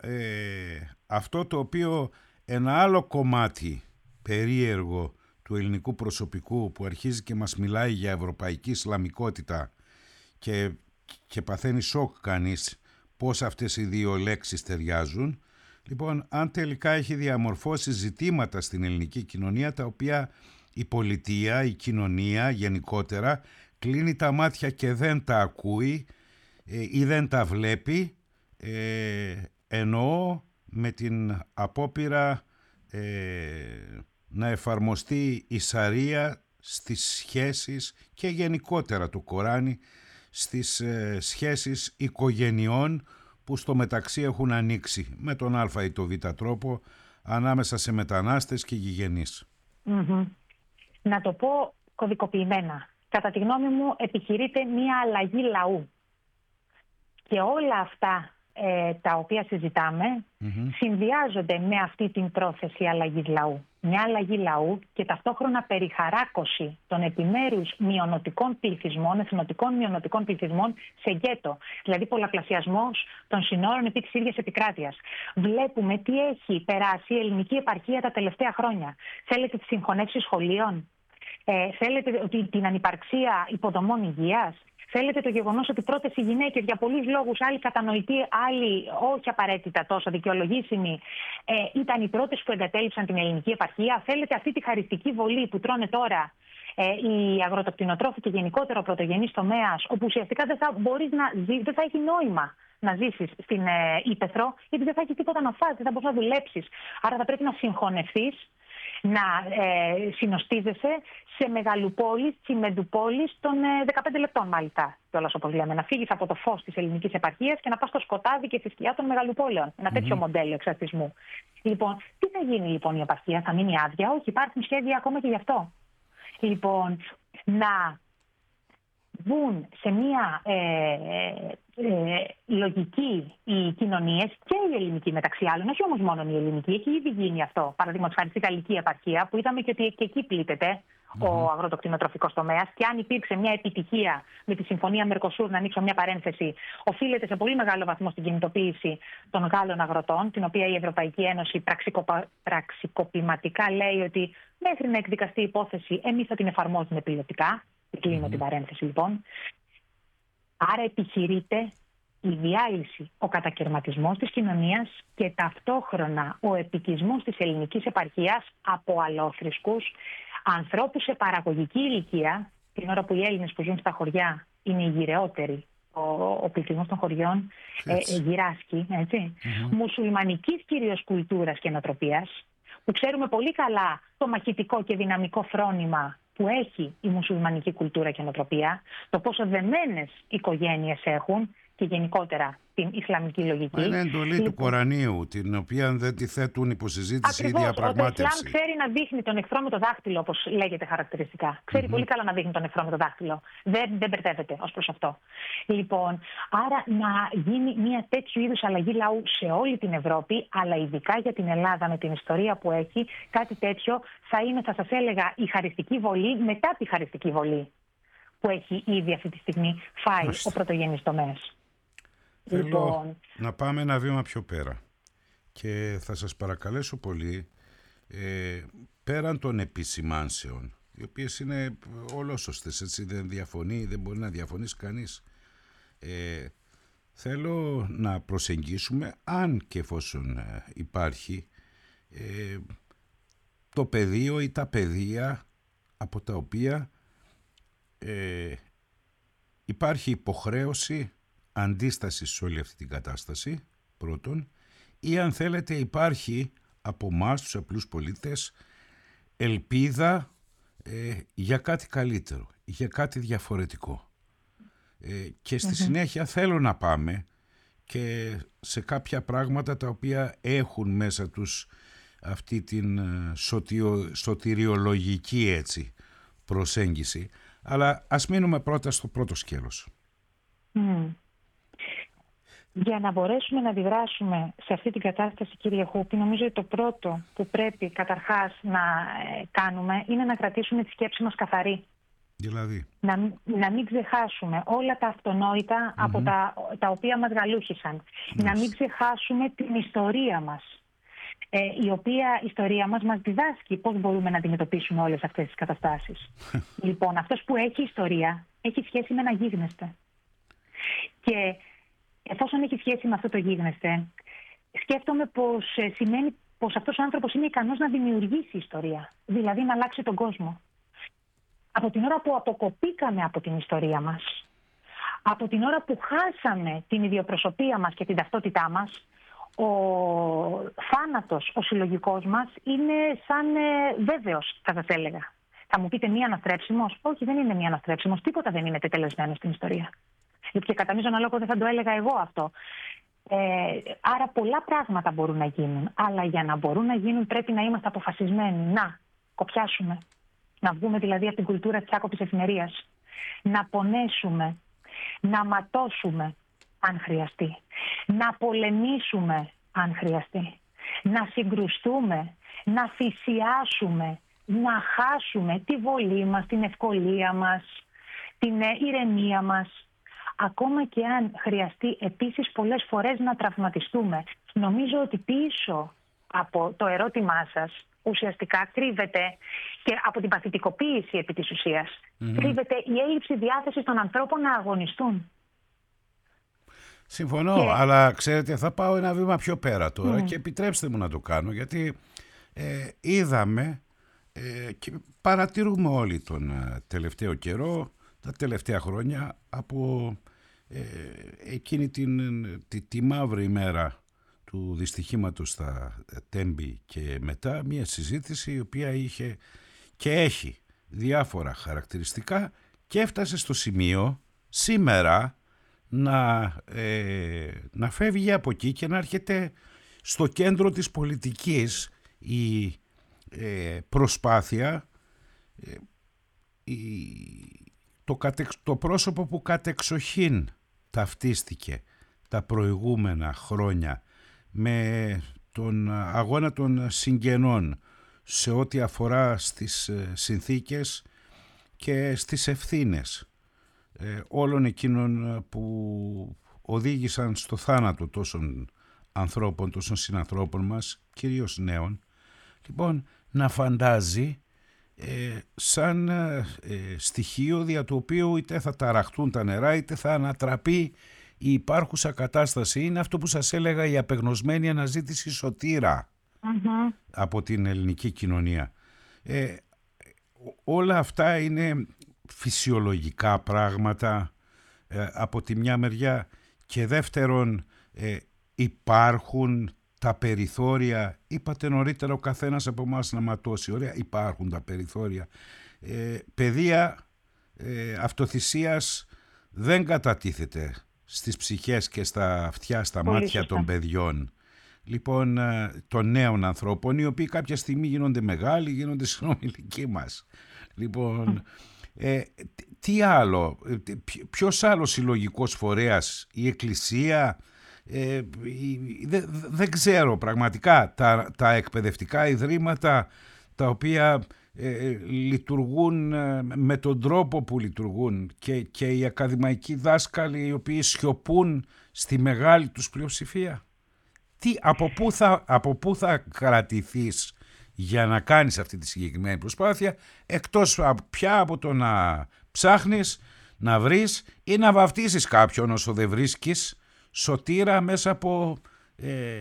ε, αυτό το οποίο ένα άλλο κομμάτι περίεργο του ελληνικού προσωπικού που αρχίζει και μας μιλάει για ευρωπαϊκή Ισλαμικότητα και, και παθαίνει σοκ κανείς πώς αυτές οι δύο λέξεις ταιριάζουν. Λοιπόν, αν τελικά έχει διαμορφώσει ζητήματα στην ελληνική κοινωνία τα οποία η πολιτεία, η κοινωνία γενικότερα κλείνει τα μάτια και δεν τα ακούει ε, ή δεν τα βλέπει, ε, εννοώ με την απόπειρα ε, να εφαρμοστεί η Σαρία στις σχέσεις και γενικότερα το Κοράνι στις ε, σχέσεις οικογενειών που στο μεταξύ έχουν ανοίξει με τον α ή το β τρόπο ανάμεσα σε μετανάστες και γηγενείς. Mm-hmm. Να το πω κωδικοποιημένα. Κατά τη γνώμη μου επιχειρείται μία αλλαγή λαού. Και όλα αυτά ε, τα οποία συζητάμε mm-hmm. συνδυάζονται με αυτή την πρόθεση αλλαγής λαού. Μια αλλαγή λαού και ταυτόχρονα περιχαράκωση των επιμέρους μειονοτικών πληθυσμών, εθνοτικών μειονοτικών πληθυσμών σε γκέτο. Δηλαδή πολλαπλασιασμός των συνόρων επί της ίδιας επικράτειας. Βλέπουμε τι έχει περάσει η ελληνική επαρχία τα τελευταία χρόνια. Θέλετε τη συγχωνεύση σχολείων, ε, θέλετε ότι την ανυπαρξία υποδομών υγείας. Θέλετε το γεγονός ότι πρώτες οι γυναίκες για πολλούς λόγους, άλλοι κατανοητοί, άλλοι όχι απαραίτητα τόσο δικαιολογήσιμοι, ε, ήταν οι πρώτες που εγκατέλειψαν την ελληνική επαρχία. Θέλετε αυτή τη χαριστική βολή που τρώνε τώρα ε, οι αγροτοκτηνοτρόφοι και γενικότερο ο πρωτογενής τομέας, όπου ουσιαστικά δεν θα μπορείς να ζήσεις, δεν θα έχει νόημα να ζήσεις στην ε, Ήπεθρο, γιατί δεν θα έχει τίποτα να φας, δεν θα μπορείς να δουλέψεις. Άρα θα πρέπει να συγχωνευτείς, να ε, συνοστίζεσαι σε μεγαλοπόλεις, τσιμεντοπόλεις των ε, δεκαπέντε λεπτών μάλιστα, κιόλας όπως λέμε. Να φύγεις από το φως της ελληνικής επαρχίας και να πας στο σκοτάδι και στη σκιά των μεγαλοπόλεων. Ένα τέτοιο mm-hmm. μοντέλο εξαρτησμού. Λοιπόν, τι θα γίνει λοιπόν η επαρχία, θα μείνει άδεια? Όχι, υπάρχουν σχέδια ακόμα και γι' αυτό. Λοιπόν, να μπουν σε μια ε, ε, λογική οι κοινωνίες και η ελληνική μεταξύ άλλων, όχι όμως μόνο η ελληνική, έχει ήδη γίνει αυτό. Παραδείγματος χάρη στη γαλλική επαρχία, που είδαμε και ότι και εκεί πλήττεται mm-hmm. ο αγροτοκτηνοτροφικός τομέας. Και αν υπήρξε μια επιτυχία με τη συμφωνία Μερκοσούρ, να ανοίξω μια παρένθεση, οφείλεται σε πολύ μεγάλο βαθμό στην κινητοποίηση των Γάλλων αγροτών, την οποία η Ευρωπαϊκή Ένωση πραξικοπα... πραξικοπηματικά λέει ότι μέχρι να εκδικαστεί η υπόθεση, εμείς θα την εφαρμόζουμε πιλωτικά. Κλείνω mm-hmm. την παρένθεση λοιπόν. Άρα επιχειρείται η διάλυση, ο κατακαιρματισμός της κοινωνίας και ταυτόχρονα ο επικισμός της ελληνικής επαρχίας από αλλόθρησκους, ανθρώπους σε παραγωγική ηλικία, την ώρα που οι Έλληνες που ζουν στα χωριά είναι οι γυρεότεροι, ο, ο πληθυσμός των χωριών ε, ε, γυράσκει, έτσι, mm-hmm. μουσουλμανικής κυρίως κουλτούρας και νοοτροπίας, που ξέρουμε πολύ καλά το μαχητικό και δυναμικό φρόνημα που έχει η μουσουλμανική κουλτούρα και νοοτροπία, το πόσο δεμένες οικογένειες έχουν και γενικότερα την Ισλαμική λογική. Είναι εντολή λοιπόν του Κορανίου, την οποία δεν τη θέτουν υποσυζήτηση ή διαπραγμάτευση. Το Ισλάμ ξέρει να δείχνει τον εχθρό με το δάχτυλο, όπως λέγεται χαρακτηριστικά. Ξέρει mm-hmm. πολύ καλά να δείχνει τον εχθρό με το δάχτυλο. Δεν, δεν μπερδεύεται ως προς αυτό. Λοιπόν, άρα να γίνει μια τέτοιου είδους αλλαγή λαού σε όλη την Ευρώπη, αλλά ειδικά για την Ελλάδα με την ιστορία που έχει, κάτι τέτοιο θα είναι, θα σας έλεγα, η χαριστική βολή μετά τη χαριστική βολή που έχει ήδη αυτή τη στιγμή φάει Μάλιστα. ο πρωτογενής τομέας. Θέλω λοιπόν... να πάμε ένα βήμα πιο πέρα και θα σας παρακαλέσω πολύ, ε, πέραν των επισημάνσεων, οι οποίες είναι ολόσωστες, έτσι, δεν διαφωνεί, δεν μπορεί να διαφωνήσει κανείς, ε, θέλω να προσεγγίσουμε, αν και εφόσον υπάρχει, ε, το πεδίο ή τα πεδία από τα οποία ε, υπάρχει υποχρέωση αντίσταση σε όλη αυτή την κατάσταση, πρώτον, ή αν θέλετε υπάρχει από εμάς τους απλούς πολίτες ελπίδα ε, για κάτι καλύτερο, για κάτι διαφορετικό. Ε, και στη mm-hmm. συνέχεια θέλω να πάμε και σε κάποια πράγματα τα οποία έχουν μέσα τους αυτή την σωτιο, σωτηριολογική έτσι προσέγγιση, αλλά ας μείνουμε πρώτα στο πρώτο σκέλος. Mm. Για να μπορέσουμε να αντιδράσουμε σε αυτή την κατάσταση, κύριε Χούπη, νομίζω ότι το πρώτο που πρέπει καταρχάς να κάνουμε είναι να κρατήσουμε τη σκέψη μας καθαρή. Δηλαδή. Να, να μην ξεχάσουμε όλα τα αυτονόητα mm-hmm. από τα, τα οποία μας γαλούχησαν. Yes. Να μην ξεχάσουμε την ιστορία μας, ε, η οποία ιστορία μας μας διδάσκει πώς μπορούμε να αντιμετωπίσουμε όλες αυτές τις καταστάσεις. Λοιπόν, αυτός που έχει ιστορία έχει σχέση με ένα γίγνεσθε. Και εφόσον έχει σχέση με αυτό το γίγνεσθε, σκέφτομαι πως ε, σημαίνει πως αυτός ο άνθρωπος είναι ικανός να δημιουργήσει ιστορία, δηλαδή να αλλάξει τον κόσμο. Από την ώρα που αποκοπήκαμε από την ιστορία μας, από την ώρα που χάσαμε την ιδιοπροσωπία μας και την ταυτότητά μας, ο θάνατος, ο συλλογικός μας είναι σαν ε, βέβαιος, θα σας έλεγα. Θα μου πείτε μη αναστρέψιμος? Όχι, δεν είναι μη αναστρέψιμος. Τίποτα δεν είναι τετελεσμένο στην ιστορία. Και κατά μείζωνα λόγο δεν θα το έλεγα εγώ αυτό. Ε, άρα πολλά πράγματα μπορούν να γίνουν. Αλλά για να μπορούν να γίνουν πρέπει να είμαστε αποφασισμένοι να κοπιάσουμε. Να βγούμε δηλαδή από την κουλτούρα της άκοπης εφημερίας. Να πονέσουμε. Να ματώσουμε αν χρειαστεί. Να πολεμήσουμε αν χρειαστεί. Να συγκρουστούμε. Να θυσιάσουμε. Να χάσουμε τη βολή μας, την ευκολία μας, την ηρεμία μας. Ακόμα και αν χρειαστεί επίσης πολλές φορές να τραυματιστούμε. Νομίζω ότι πίσω από το ερώτημά σας ουσιαστικά κρύβεται, και από την παθητικοποίηση επί της ουσίας, mm-hmm. κρύβεται η έλλειψη διάθεσης των ανθρώπων να αγωνιστούν. Συμφωνώ, και... αλλά ξέρετε, θα πάω ένα βήμα πιο πέρα τώρα mm. και επιτρέψτε μου να το κάνω, γιατί ε, είδαμε ε, και παρατηρούμε όλοι τον ε, τελευταίο καιρό, τα τελευταία χρόνια, από ε, εκείνη την, τη, τη μαύρη ημέρα του δυστυχήματος στα Τέμπη και μετά, μια συζήτηση η οποία είχε και έχει διάφορα χαρακτηριστικά και έφτασε στο σημείο σήμερα να, ε, να φεύγει από εκεί και να έρχεται στο κέντρο της πολιτικής η ε, προσπάθεια ε, η, το, κατεξ, το πρόσωπο που κατεξοχήν ταυτίστηκε τα προηγούμενα χρόνια με τον αγώνα των συγγενών σε ό,τι αφορά στις συνθήκες και στις ευθύνες ε, όλων εκείνων που οδήγησαν στο θάνατο τόσων ανθρώπων, τόσων συνανθρώπων μας, κυρίως νέων. Λοιπόν, να φαντάζει ε, σαν ε, στοιχείο δια του οποίου είτε θα ταραχτούν τα νερά είτε θα ανατραπεί η υπάρχουσα κατάσταση. Είναι αυτό που σας έλεγα, η απεγνωσμένη αναζήτηση σωτήρα mm-hmm. από την ελληνική κοινωνία. Ε, όλα αυτά είναι φυσιολογικά πράγματα ε, από τη μια μεριά, και δεύτερον ε, υπάρχουν τα περιθώρια. Είπατε νωρίτερα ο καθένας από εμάς να ματώσει. Ωραία, υπάρχουν τα περιθώρια. Ε, παιδεία ε, αυτοθυσίας δεν κατατίθεται στις ψυχές και στα αυτιά, στα Πολύ μάτια σωστά. των παιδιών, λοιπόν, των νέων ανθρώπων, οι οποίοι κάποια στιγμή γίνονται μεγάλοι, γίνονται συνομιλικοί μας. Λοιπόν, ε, τι άλλο, ποιος άλλος συλλογικός φορέας, η Εκκλησία, ε, δεν δε ξέρω πραγματικά, τα, τα εκπαιδευτικά ιδρύματα τα οποία ε, λειτουργούν ε, με τον τρόπο που λειτουργούν και, και οι ακαδημαϊκοί δάσκαλοι οι οποίοι σιωπούν στη μεγάλη τους πλειοψηφία. Τι, από, πού θα, από πού θα κρατηθείς για να κάνεις αυτή τη συγκεκριμένη προσπάθεια, εκτός πια από το να ψάχνεις, να βρεις ή να βαφτίσεις κάποιον όσο δεν βρίσκεις σωτήρα μέσα από ε,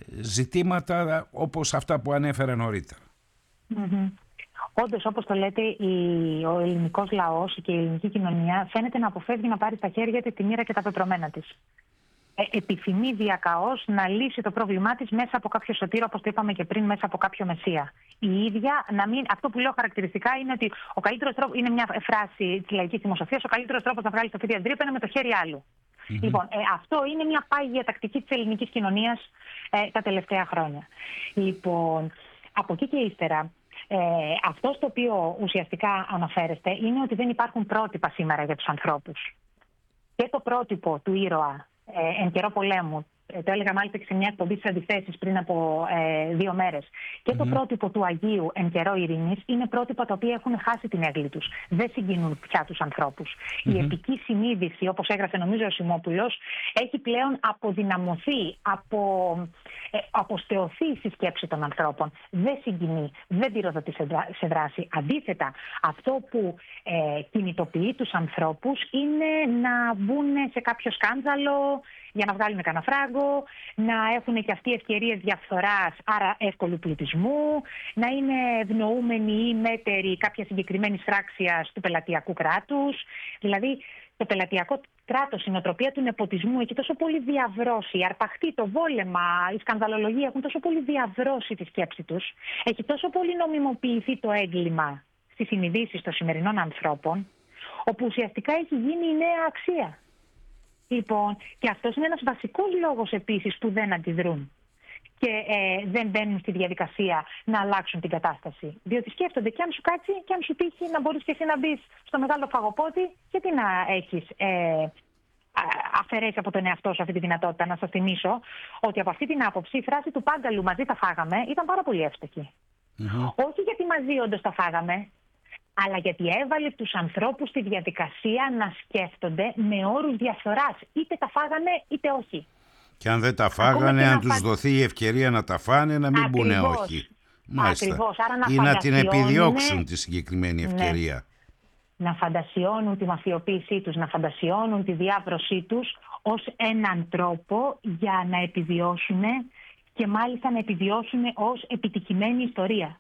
ζητήματα όπως αυτά που ανέφερα νωρίτερα. Mm-hmm. Όντως, όπως το λέτε, η, ο ελληνικός λαός και η ελληνική κοινωνία φαίνεται να αποφεύγει να πάρει στα χέρια της τη μοίρα και τα πεπρωμένα της. Ε, επιθυμεί διακαώς να λύσει το πρόβλημά της μέσα από κάποιο σωτήρα, όπως το είπαμε και πριν, μέσα από κάποιο μεσία. Η ίδια, να μην, αυτό που λέω χαρακτηριστικά είναι ότι ο καλύτερος τρόπος, είναι μια φράση της λαϊκής δημοσιογραφίας, ο καλύτερος τρόπος να βγάλει το φίδι αντρίπα είναι με το χέρι άλλου. Mm-hmm. Λοιπόν, ε, αυτό είναι μια πάγια τακτική της ελληνικής κοινωνίας ε, τα τελευταία χρόνια. Λοιπόν, από εκεί και ύστερα, ε, αυτό στο οποίο ουσιαστικά αναφέρεστε είναι ότι δεν υπάρχουν πρότυπα σήμερα για τους ανθρώπους. Και το πρότυπο του ήρωα ε, εν καιρό πολέμου, ε, το έλεγα μάλιστα και σε μια εκπομπή στις Αντιθέσεις πριν από ε, δύο μέρες, και mm-hmm. το πρότυπο του Αγίου εν καιρό ειρήνης είναι πρότυπα τα οποία έχουν χάσει την έγκλη τους. Δεν συγκινούν πια τους ανθρώπους. Mm-hmm. Η επική συνείδηση, όπως έγραφε νομίζω ο Σιμόπουλος, έχει πλέον αποδυναμωθεί, απο, ε, αποστεωθεί στη σκέψη των ανθρώπων. Δεν συγκινεί, δεν πυροδοτεί σε δράση. Αντίθετα, αυτό που ε, κινητοποιεί τους ανθρώπους είναι να μπουν σε κάποιο σκάνδαλο για να βγάλουν κανένα φράγκο, να έχουν και αυτοί ευκαιρίες διαφθοράς, άρα εύκολου πλουτισμού, να είναι ευνοούμενοι ή μέτεροι κάποια συγκεκριμένη φράξια του πελατειακού κράτους. Δηλαδή, το πελατειακό κράτος, η νοοτροπία του νεποτισμού έχει τόσο πολύ διαβρώσει, η αρπαχτή, το βόλεμα, η σκανδαλολογία έχουν τόσο πολύ διαβρώσει τη σκέψη τους, έχει τόσο πολύ νομιμοποιηθεί το έγκλημα στις συνειδήσεις των σημερινών ανθρώπων, όπου ουσιαστικά έχει γίνει η νέα αξία. Λοιπόν, και αυτός είναι ένας βασικός λόγος επίσης που δεν αντιδρούν και ε, δεν μπαίνουν στη διαδικασία να αλλάξουν την κατάσταση. Διότι σκέφτονται και αν σου κάτσει και αν σου τύχει να μπορείς και εσύ να μπεις στο μεγάλο φαγοπότη, γιατί να έχεις ε, αφαιρέσει από τον εαυτό σου αυτή τη δυνατότητα. Να σας θυμίσω ότι από αυτή την άποψη η φράση του Πάγκαλου «μαζί τα φάγαμε» ήταν πάρα πολύ εύστοχη. Mm-hmm. Όχι γιατί μαζί όντως τα φάγαμε, αλλά γιατί έβαλε τους ανθρώπους στη διαδικασία να σκέφτονται με όρους διαφθοράς. Είτε τα φάγανε είτε όχι. Και αν δεν τα φάγανε, αν τους φά... δοθεί η ευκαιρία να τα φάνε, να μην πούνε όχι. Μάλιστα. Ακριβώς. Άρα να ή να την επιδιώξουν τη συγκεκριμένη ευκαιρία. Ναι. Να φαντασιώνουν τη μαφιοποίησή τους, να φαντασιώνουν τη διάβρωσή τους ως έναν τρόπο για να επιβιώσουν και μάλιστα να επιβιώσουν ως επιτυχημένη ιστορία.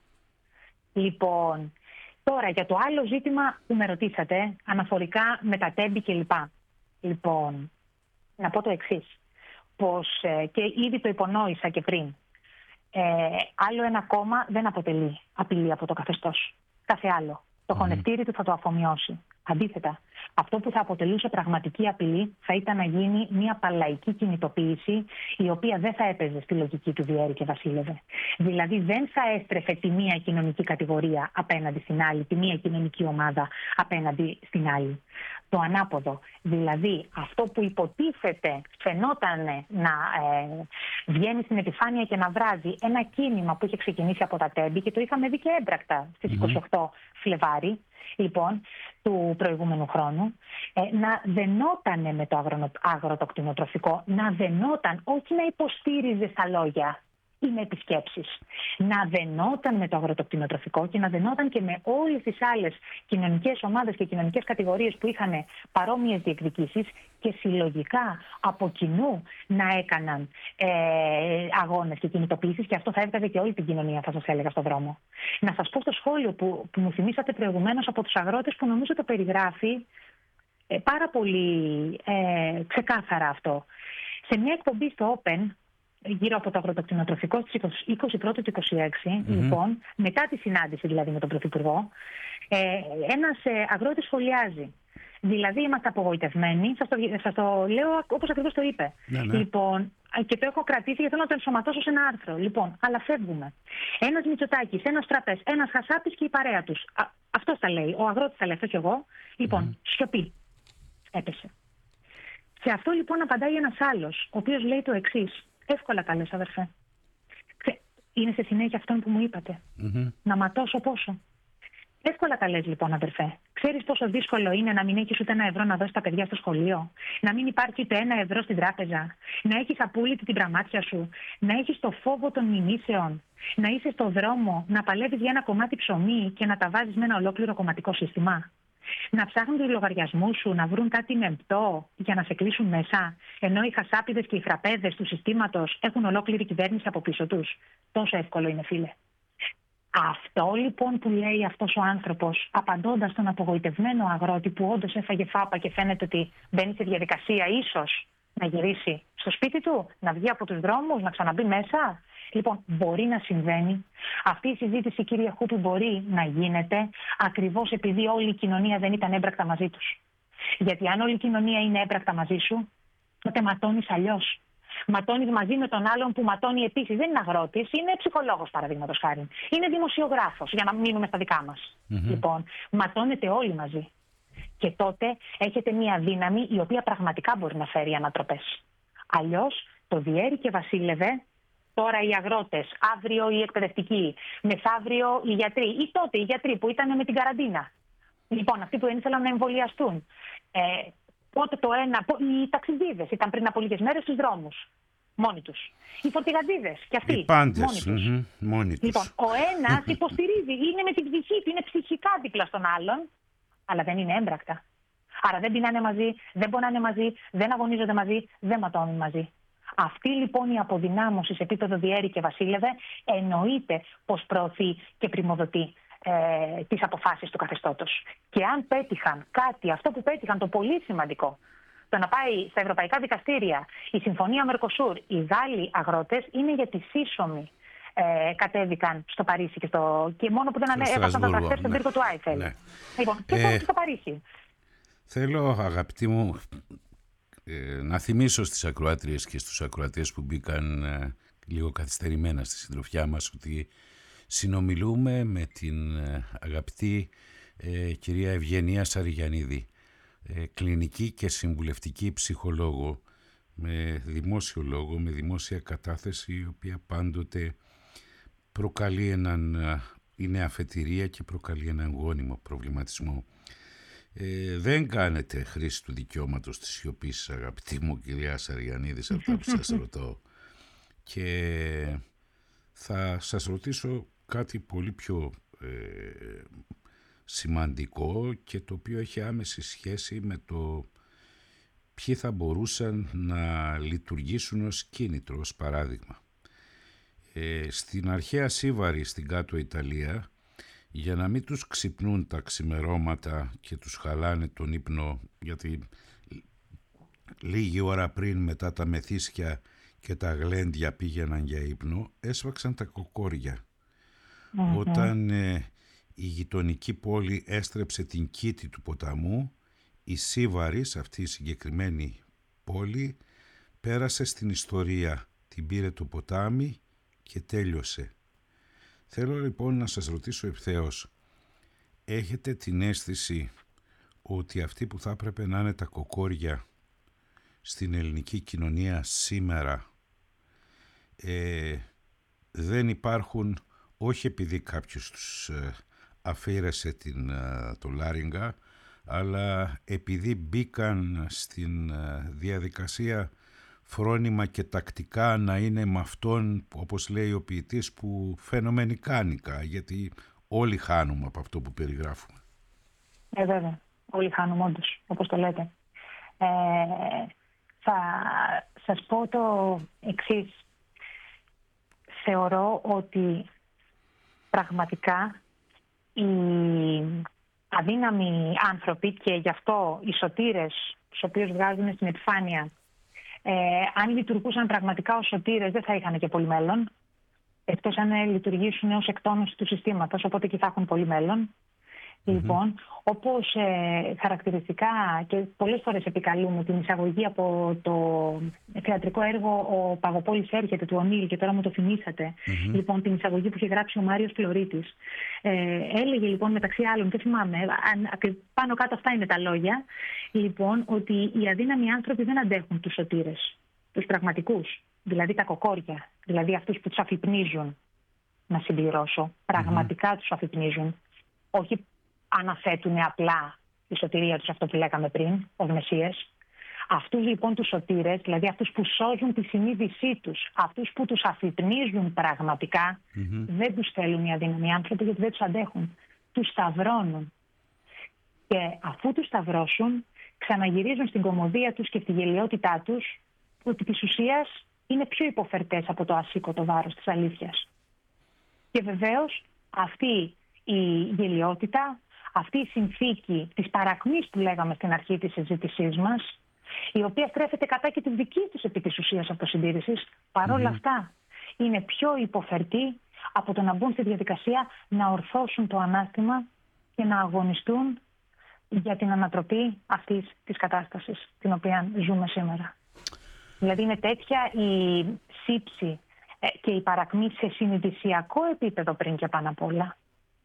Λοιπόν... Τώρα, για το άλλο ζήτημα που με ρωτήσατε, αναφορικά με τα τέμπη κλπ. Λοιπόν, να πω το εξής, πως ε, και ήδη το υπονόησα και πριν, ε, άλλο ένα κόμμα δεν αποτελεί απειλή από το καθεστώς. Κάθε άλλο. Το mm. χωνευτήρι του θα το αφομοιώσει. Αντίθετα, αυτό που θα αποτελούσε πραγματική απειλή θα ήταν να γίνει μια παλαϊκή κινητοποίηση, η οποία δεν θα έπαιζε στη λογική του Διέρη και Βασίλευε. Δηλαδή δεν θα έστρεφε τη μία κοινωνική κατηγορία απέναντι στην άλλη, τη μία κοινωνική ομάδα απέναντι στην άλλη. Το ανάποδο. Δηλαδή αυτό που υποτίθεται φαινόταν να ε, βγαίνει στην επιφάνεια και να βράζει ένα κίνημα που είχε ξεκινήσει από τα τέμπη και το είχαμε δει και έμπρακτα στις είκοσι οκτώ Φλεβάρι, λοιπόν, του προηγούμενου χρόνου, ε, να δενότανε με το αγροτοκτηνοτροφικό, να δενόταν, όχι να υποστήριζε στα λόγια ή με επισκέψεις, να δενόταν με το αγροτοκτηνοτροφικό και να δενόταν και με όλες τις άλλες κοινωνικές ομάδες και κοινωνικές κατηγορίες που είχαν παρόμοιες διεκδικήσεις και συλλογικά από κοινού να έκαναν ε, αγώνες και κινητοποιήσεις, και αυτό θα έβγαζε και όλη την κοινωνία, θα σας έλεγα, στον δρόμο. Να σας πω στο σχόλιο που, που μου θυμήσατε προηγουμένως από τους αγρότες, που νομίζω το περιγράφει ε, πάρα πολύ ε, ξεκάθαρα αυτό. Σε μια εκπομπή στο Open, γύρω από το αγροτοκτηνοτροφικό στις είκοσι πρώτη του είκοσι έξι, mm-hmm. λοιπόν, μετά τη συνάντηση δηλαδή με τον Πρωθυπουργό, ε, ένας ε, αγρότης σχολιάζει. Δηλαδή είμαστε απογοητευμένοι. Σας το, σας το λέω όπως ακριβώς το είπε. Ναι, ναι. Λοιπόν, και το έχω κρατήσει γιατί θέλω να το ενσωματώσω σε ένα άρθρο. Λοιπόν, αλλά φεύγουμε. Ένας Μητσοτάκης, ένας Τραπές, ένας Χασάπης και η παρέα τους. Αυτό τα λέει. Ο αγρότης τα λέει, αυτό κι εγώ. Λοιπόν, mm. σιωπή. Έπεσε. Σε αυτό λοιπόν απαντάει ένας άλλος, ο οποίος λέει το εξής. Εύκολα τα λες, αδερφέ. Είναι σε συνέχεια αυτόν που μου είπατε. Mm-hmm. Να ματώσω πόσο. Εύκολα τα λες λοιπόν, αδερφέ. Ξέρεις πόσο δύσκολο είναι να μην έχεις ούτε ένα ευρώ να δώσεις τα παιδιά στο σχολείο, να μην υπάρχει ούτε ένα ευρώ στην τράπεζα, να έχεις απόλυτη την πραμάτια σου, να έχεις το φόβο των μηνύσεων, να είσαι στο δρόμο, να παλεύεις για ένα κομμάτι ψωμί και να τα βάζεις με ένα ολόκληρο κομματικό σύστημα. Να ψάχνουν τους λογαριασμούς σου, να βρουν κάτι μεμπτό για να σε κλείσουν μέσα, ενώ οι χασάπιδες και οι φραπέδες του συστήματος έχουν ολόκληρη κυβέρνηση από πίσω τους. Τόσο εύκολο είναι, φίλε. Αυτό λοιπόν που λέει αυτός ο άνθρωπος, απαντώντας στον απογοητευμένο αγρότη που όντως έφαγε φάπα και φαίνεται ότι μπαίνει σε διαδικασία ίσως να γυρίσει στο σπίτι του, να βγει από τους δρόμους, να ξαναμπεί μέσα. Λοιπόν, μπορεί να συμβαίνει. Αυτή η συζήτηση, κύριε Χούπη, μπορεί να γίνεται ακριβώς επειδή όλη η κοινωνία δεν ήταν έμπρακτα μαζί τους. Γιατί αν όλη η κοινωνία είναι έμπρακτα μαζί σου, τότε ματώνεις αλλιώς. Ματώνεις μαζί με τον άλλον που ματώνει επίσης. Δεν είναι αγρότης, είναι ψυχολόγος, παραδείγματος χάρη. Είναι δημοσιογράφος, για να μείνουμε στα δικά μας. Mm-hmm. Λοιπόν, ματώνετε όλοι μαζί. Και τότε έχετε μια δύναμη η οποία πραγματικά μπορεί να φέρει ανατροπές. Αλλιώς το διέρη και βασίλευε. Τώρα οι αγρότες, αύριο οι εκπαιδευτικοί, μεθαύριο οι γιατροί ή τότε οι γιατροί που ήταν με την καραντίνα. Λοιπόν, αυτοί που δεν ήθελαν να εμβολιαστούν. Ε, πότε το ένα, οι ταξιδίδες ήταν πριν από λίγες μέρες στους δρόμους. Μόνοι τους. Οι φορτηγατζίδες και αυτοί. Οι πάντες. Μόνοι τους. Mm-hmm, μόνοι τους. Λοιπόν, ο ένας υποστηρίζει, είναι με την ψυχή του, είναι ψυχικά δίπλα στον άλλον, αλλά δεν είναι έμπρακτα. Άρα δεν πεινάνε μαζί, δεν πονάνε μαζί, δεν αγωνίζονται μαζί, δεν ματώνουν μαζί. Αυτή λοιπόν η αποδυνάμωση σε επίπεδο διέρη και βασίλευε εννοείται πως προωθεί και πριμοδοτεί ε, τις αποφάσεις του καθεστώτος. Και αν πέτυχαν κάτι, αυτό που πέτυχαν το πολύ σημαντικό, το να πάει στα ευρωπαϊκά δικαστήρια η Συμφωνία Μερκοσούρ, οι Γάλλοι αγρότες, είναι γιατί σύσσωμοι ε, κατέβηκαν στο Παρίσι και, στο, και μόνο που δεν έβασαν τα τρακτέρ στον πύργο του Άιφελ. Ναι. Λοιπόν, και ε, στο Παρίσι. Θέλω, αγαπητοί μου, Ε, να θυμίσω στις ακροάτριες και στους ακροατές που μπήκαν ε, λίγο καθυστερημένα στη συντροφιά μας ότι συνομιλούμε με την ε, αγαπητή ε, κυρία Ευγενία Σαριγιαννίδη, ε, κλινική και συμβουλευτική ψυχολόγο, με δημόσιο λόγο, με δημόσια κατάθεση, η οποία πάντοτε προκαλεί έναν, είναι αφετηρία και προκαλεί έναν γόνιμο προβληματισμό. Ε, δεν κάνετε χρήση του δικαιώματος της σιωπής, αγαπητή μου κυρία Σαριγιαννίδη, σε αυτά που σας ρωτώ. Και θα σας ρωτήσω κάτι πολύ πιο ε, σημαντικό και το οποίο έχει άμεση σχέση με το ποιοι θα μπορούσαν να λειτουργήσουν ως κίνητρο, ως παράδειγμα. Ε, στην αρχαία Σύβαρη, στην κάτω Ιταλία, για να μην τους ξυπνούν τα ξημερώματα και τους χαλάνε τον ύπνο, γιατί λίγη ώρα πριν μετά τα μεθύσια και τα γλέντια πήγαιναν για ύπνο, έσφαξαν τα κοκόρια. Mm-hmm. Όταν ε, η γειτονική πόλη έστρεψε την κήτη του ποταμού, η Σύβαρης, αυτή η συγκεκριμένη πόλη, πέρασε στην ιστορία, την πήρε το ποτάμι και τέλειωσε. Θέλω λοιπόν να σας ρωτήσω ευθέως, έχετε την αίσθηση ότι αυτοί που θα έπρεπε να είναι τα κοκόρια στην ελληνική κοινωνία σήμερα ε, δεν υπάρχουν, όχι επειδή κάποιος τους ε, αφήρεσε την, ε, το λάριγγα, αλλά επειδή μπήκαν στην ε, διαδικασία φρόνημα και τακτικά να είναι με αυτόν, όπως λέει ο ποιητής, που φαινομενικάνικα, γιατί όλοι χάνουμε από αυτό που περιγράφουμε. Ε, βέβαια. Όλοι χάνουμε όντως, όπως το λέτε. Ε, θα σας πω το εξής. Θεωρώ ότι πραγματικά οι αδύναμοι άνθρωποι, και γι' αυτό οι σωτήρες, τους οποίους βγάζουν στην επιφάνεια, Ε, αν λειτουργούσαν πραγματικά ως σωτήρες, δεν θα είχαν και πολύ μέλλον. Εκτός αν λειτουργήσουν ως εκτόνωση του συστήματος, οπότε και θα έχουν πολύ μέλλον. Λοιπόν, όπως ε, χαρακτηριστικά και πολλές φορές επικαλούμε την εισαγωγή από το θεατρικό έργο «Ο Παγοπόλης έρχεται» του Ονίλ, και τώρα μου το θυμήσατε, mm-hmm. λοιπόν, την εισαγωγή που είχε γράψει ο Μάριος Φλωρίτης. Ε, έλεγε λοιπόν μεταξύ άλλων, δεν θυμάμαι, αν, πάνω κάτω αυτά είναι τα λόγια, λοιπόν, ότι οι αδύναμοι άνθρωποι δεν αντέχουν τους σωτήρες, τους πραγματικούς, δηλαδή τα κοκόρια, δηλαδή αυτούς που τους αφυπνίζουν, να συμπληρώσω, πραγματικά mm-hmm. τους αφυπνίζουν, όχι αναθέτουν απλά τη σωτηρία τους, αυτό που λέγαμε πριν, ως Μεσσίες. Αυτούς λοιπόν τους σωτήρες, δηλαδή αυτούς που σώζουν τη συνείδησή τους, αυτούς που τους αφυπνίζουν πραγματικά, mm-hmm. δεν τους θέλουν οι αδύναμοι άνθρωποι, γιατί δεν τους αντέχουν. Τους σταυρώνουν. Και αφού τους σταυρώσουν, ξαναγυρίζουν στην κωμωδία τους και στη γελιότητά τους, ότι της ουσίας είναι πιο υποφερτές από το ασήκωτο βάρος της αλήθειας. Και βεβαίως αυτή η γελιότητα, αυτή η συνθήκη της παρακμής που λέγαμε στην αρχή της συζήτησής μας, η οποία στρέφεται κατά και τη δική τους επί της ουσίας αυτοσυντήρησης, παρόλα mm-hmm. αυτά είναι πιο υποφερτή από το να μπουν στη διαδικασία να ορθώσουν το ανάστημα και να αγωνιστούν για την ανατροπή αυτής της κατάστασης την οποία ζούμε σήμερα. Δηλαδή είναι τέτοια η σύψη και η παρακμή σε συνειδησιακό επίπεδο πριν και πάνω απ' όλα,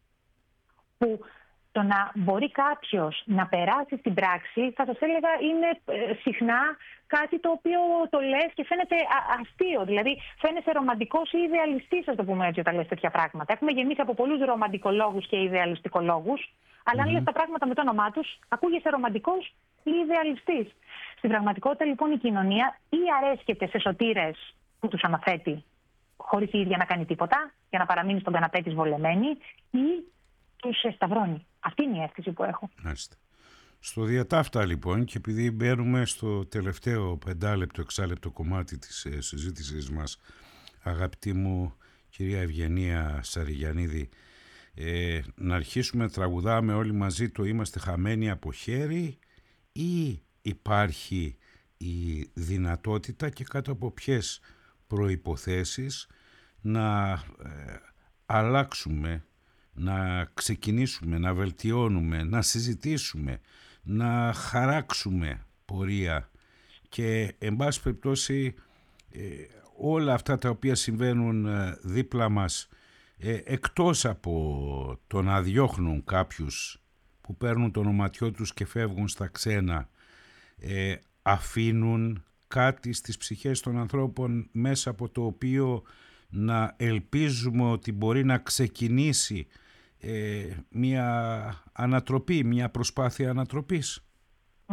που το να μπορεί κάποιος να περάσει στην πράξη, θα σας έλεγα, είναι ε, συχνά κάτι το οποίο το λες και φαίνεται α, αστείο. Δηλαδή φαίνεσαι ρομαντικός ή ιδεαλιστής, ας το πούμε έτσι, όταν λες τέτοια πράγματα. Έχουμε γεννήσει από πολλούς ρομαντικολόγους και ιδεαλιστικολόγους, αλλά mm-hmm. αν λες τα πράγματα με το όνομά τους, ακούγεσαι ρομαντικός ή ιδεαλιστής. Στην πραγματικότητα λοιπόν η κοινωνία ή αρέσκεται σε σωτήρες που τους αναθέτει, χωρίς η ίδια να κάνει τίποτα, για να παραμείνει στον καναπέ της βολεμένη, ή τους σταυρώνει. Αυτή είναι η αίσθηση που έχω. Μάλιστα. Στο διατάφτα λοιπόν, και επειδή μπαίνουμε στο τελευταίο πεντάλεπτο, εξάλεπτο κομμάτι της ε, συζήτησης μας, αγαπητή μου κυρία Ευγενία Σαριγιαννίδη, ε, να αρχίσουμε να τραγουδάμε όλοι μαζί το «Είμαστε χαμένοι από χέρι», ή υπάρχει η δυνατότητα και κάτω από ποιες προϋποθέσεις να ε, αλλάξουμε, να ξεκινήσουμε, να βελτιώνουμε, να συζητήσουμε, να χαράξουμε πορεία και εν πάση περιπτώσει ε, όλα αυτά τα οποία συμβαίνουν ε, δίπλα μας, ε, εκτός από το να διώχνουν κάποιους που παίρνουν το ονοματιό τους και φεύγουν στα ξένα, ε, αφήνουν κάτι στις ψυχές των ανθρώπων μέσα από το οποίο να ελπίζουμε ότι μπορεί να ξεκινήσει ε, μια ανατροπή, μια προσπάθεια ανατροπής. Mm.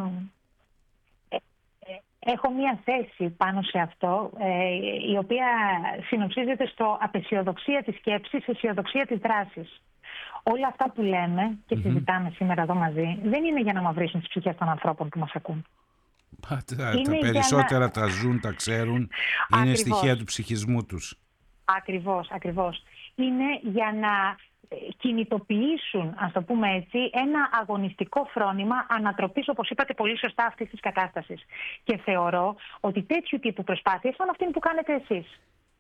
Ε, ε, έχω μια θέση πάνω σε αυτό, ε, η οποία συνοψίζεται στο απεσιοδοξία της σκέψης, αισιοδοξία της δράσης. Όλα αυτά που λέμε και mm-hmm. συζητάμε σήμερα εδώ μαζί δεν είναι για να μαυρίσουν τις ψυχές των ανθρώπων που μας ακούν. Τα, τα περισσότερα να... τα ζουν, τα ξέρουν, είναι ακριβώς. Στοιχεία του ψυχισμού τους. Ακριβώς, ακριβώς. Είναι για να κινητοποιήσουν, ας το πούμε έτσι, ένα αγωνιστικό φρόνημα ανατροπής, όπως είπατε πολύ σωστά, αυτής της κατάστασης. Και θεωρώ ότι τέτοιου τύπου προσπάθειες σαν αυτήν που κάνετε εσείς,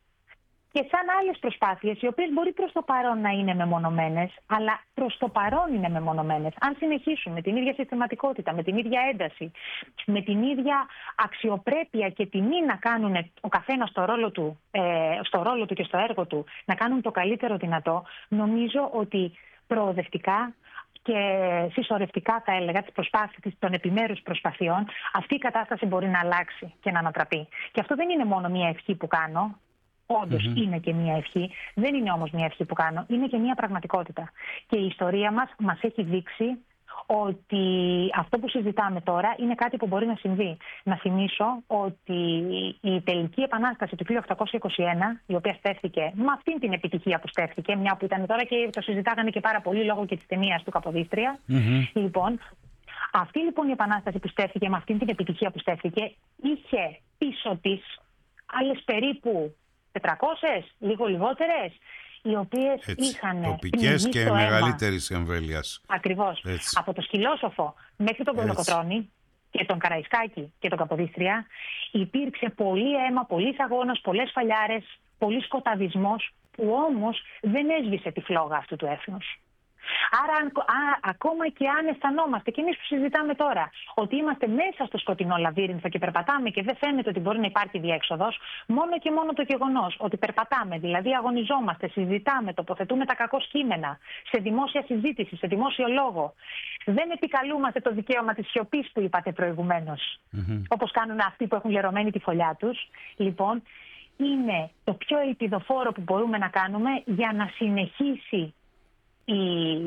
και σαν άλλες προσπάθειες, οι οποίες μπορεί προς το παρόν να είναι μεμονωμένες, αλλά προς το παρόν είναι μεμονωμένες. Αν συνεχίσουν με την ίδια συστηματικότητα, με την ίδια ένταση, με την ίδια αξιοπρέπεια και τιμή να κάνουν ο καθένας στο ρόλο του, ε, στο ρόλο του και στο έργο του, να κάνουν το καλύτερο δυνατό, νομίζω ότι προοδευτικά και συσσωρευτικά, θα έλεγα, τις προσπάθειες των επιμέρους προσπαθειών, αυτή η κατάσταση μπορεί να αλλάξει και να ανατραπεί. Και αυτό δεν είναι μόνο μια ευχή που κάνω. Όντως mm-hmm. είναι και μια ευχή, δεν είναι όμως μια ευχή που κάνω, είναι και μια πραγματικότητα. Και η ιστορία μας μας έχει δείξει ότι αυτό που συζητάμε τώρα είναι κάτι που μπορεί να συμβεί. Να θυμίσω ότι η τελική επανάσταση του χίλια οκτακόσια είκοσι ένα, η οποία στέφθηκε με αυτήν την επιτυχία που στέφθηκε, μια που ήταν τώρα και το συζητάγανε και πάρα πολύ λόγω και της ταινίας του Καποδίστρια, mm-hmm. λοιπόν, αυτή λοιπόν η επανάσταση που στέφθηκε με αυτήν την επιτυχία που στέφθηκε είχε πίσω της άλλες περίπου τετρακόσιες, λίγο λιγότερες, οι οποίες έτσι, είχαν τοπικές και μεγαλύτερης εμβέλειας. Ακριβώς. Έτσι. Από το Σκυλόσοφο μέχρι τον Κολοκοτρώνη και τον Καραϊσκάκη και τον Καποδίστρια υπήρξε πολύ αίμα, πολλής αγώνας, πολλές φαλιάρες, πολύ σκοταδισμός, που όμως δεν έσβησε τη φλόγα αυτού του έθνους. Άρα, αν, α, ακόμα και αν αισθανόμαστε, και εμείς που συζητάμε τώρα, ότι είμαστε μέσα στο σκοτεινό λαβύρινθο και περπατάμε και δεν φαίνεται ότι μπορεί να υπάρχει διέξοδος, μόνο και μόνο το γεγονός ότι περπατάμε, δηλαδή αγωνιζόμαστε, συζητάμε, τοποθετούμε τα κακό κείμενα σε δημόσια συζήτηση, σε δημόσιο λόγο. Δεν επικαλούμαστε το δικαίωμα της σιωπής που είπατε προηγουμένως, mm-hmm. όπως κάνουν αυτοί που έχουν λερωμένη τη φωλιά τους. Λοιπόν, είναι το πιο ελπιδοφόρο που μπορούμε να κάνουμε για να συνεχίσει η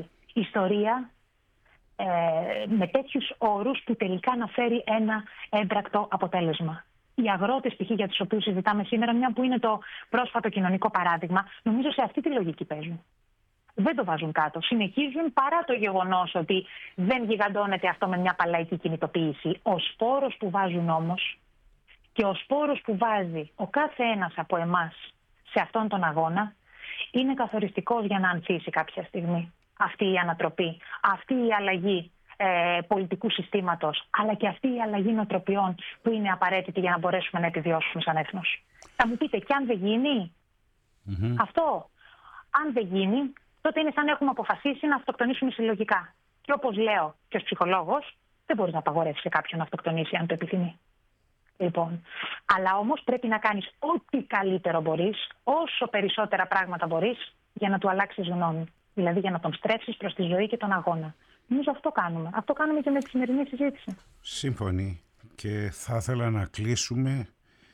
ιστορία ε, με τέτοιους όρους που τελικά να φέρει ένα έμπρακτο αποτέλεσμα. Οι αγρότες, π.χ. για τους οποίους συζητάμε σήμερα, μια που είναι το πρόσφατο κοινωνικό παράδειγμα, νομίζω σε αυτή τη λογική παίζουν. Δεν το βάζουν κάτω. Συνεχίζουν παρά το γεγονός ότι δεν γιγαντώνεται αυτό με μια παλαϊκή κινητοποίηση. Ο σπόρος που βάζουν όμως και ο σπόρος που βάζει ο κάθε ένας από εμάς σε αυτόν τον αγώνα είναι καθοριστικός για να ανθίσει κάποια στιγμή αυτή η ανατροπή, αυτή η αλλαγή ε, πολιτικού συστήματος, αλλά και αυτή η αλλαγή νοοτροπιών που είναι απαραίτητη για να μπορέσουμε να επιβιώσουμε σαν έθνος. Θα μου πείτε, και αν δεν γίνει mm-hmm. αυτό, αν δεν γίνει, τότε είναι σαν να έχουμε αποφασίσει να αυτοκτονήσουμε συλλογικά. Και όπως λέω και ως ψυχολόγος, δεν μπορείς να απαγορεύσεις κάποιον να αυτοκτονήσει αν το επιθυμεί. Λοιπόν, αλλά όμως πρέπει να κάνεις ό,τι καλύτερο μπορείς, όσο περισσότερα πράγματα μπορείς, για να του αλλάξεις γνώμη. Δηλαδή για να τον στρέψεις προς τη ζωή και τον αγώνα. Νομίζω αυτό κάνουμε. Αυτό κάνουμε και με τη σημερινή συζήτηση. Σύμφωνοι. Και θα ήθελα να κλείσουμε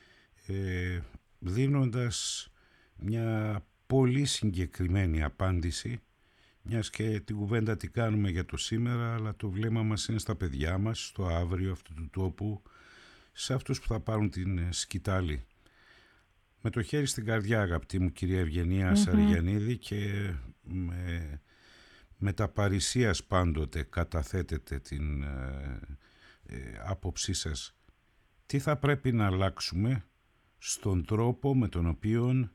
ε, δίνοντας μια πολύ συγκεκριμένη απάντηση, μιας και την κουβέντα την κάνουμε για το σήμερα, αλλά το βλέμμα μας είναι στα παιδιά μας, στο αύριο αυτού του τόπου, σε αυτούς που θα πάρουν την σκητάλη. Με το χέρι στην καρδιά, αγαπητή μου κυρία Ευγενία mm-hmm. Σαριγιαννίδη, και με, με τα παρησίας πάντοτε καταθέτετε την ε, ε, άποψή σας. Τι θα πρέπει να αλλάξουμε στον τρόπο με τον οποίο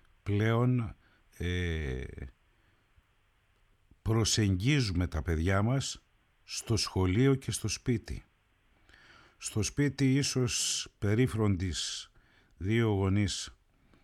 πλέον ε, προσεγγίζουμε τα παιδιά μας στο σχολείο και στο σπίτι. Στο σπίτι ίσως περίφροντις δύο γονείς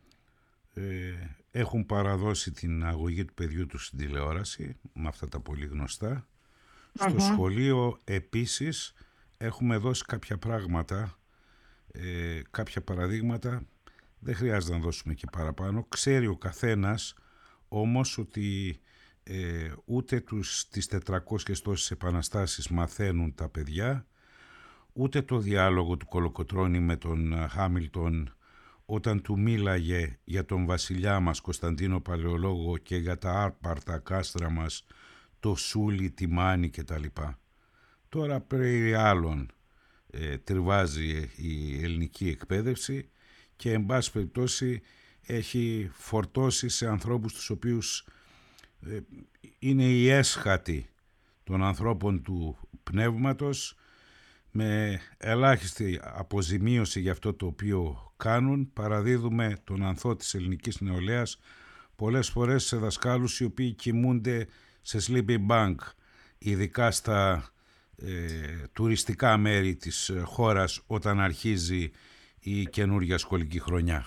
ε, έχουν παραδώσει την αγωγή του παιδιού τους στην τηλεόραση, με αυτά τα πολύ γνωστά. Στο uh-huh. σχολείο επίσης έχουμε δώσει κάποια πράγματα, ε, κάποια παραδείγματα, δεν χρειάζεται να δώσουμε και παραπάνω. Ξέρει ο καθένας όμως ότι ε, ούτε τους, τις τετρακόσιες τόσες επαναστάσεις μαθαίνουν τα παιδιά, ούτε το διάλογο του Κολοκοτρώνη με τον Χάμιλτον όταν του μίλαγε για τον βασιλιά μας Κωνσταντίνο Παλαιολόγο και για τα άρπαρτα κάστρα μας, το Σούλι, τη Μάνη κτλ. Τώρα περί άλλων ε, τριβάζει η ελληνική εκπαίδευση και εν πάση περιπτώσει έχει φορτώσει σε ανθρώπους τους οποίους ε, είναι οι έσχατοι των ανθρώπων του πνεύματος, με ελάχιστη αποζημίωση για αυτό το οποίο κάνουν. Παραδίδουμε τον ανθό της ελληνικής νεολαίας πολλές φορές σε δασκάλους οι οποίοι κοιμούνται σε sleeping bag, ειδικά στα ε, τουριστικά μέρη της χώρας όταν αρχίζει η καινούργια σχολική χρονιά.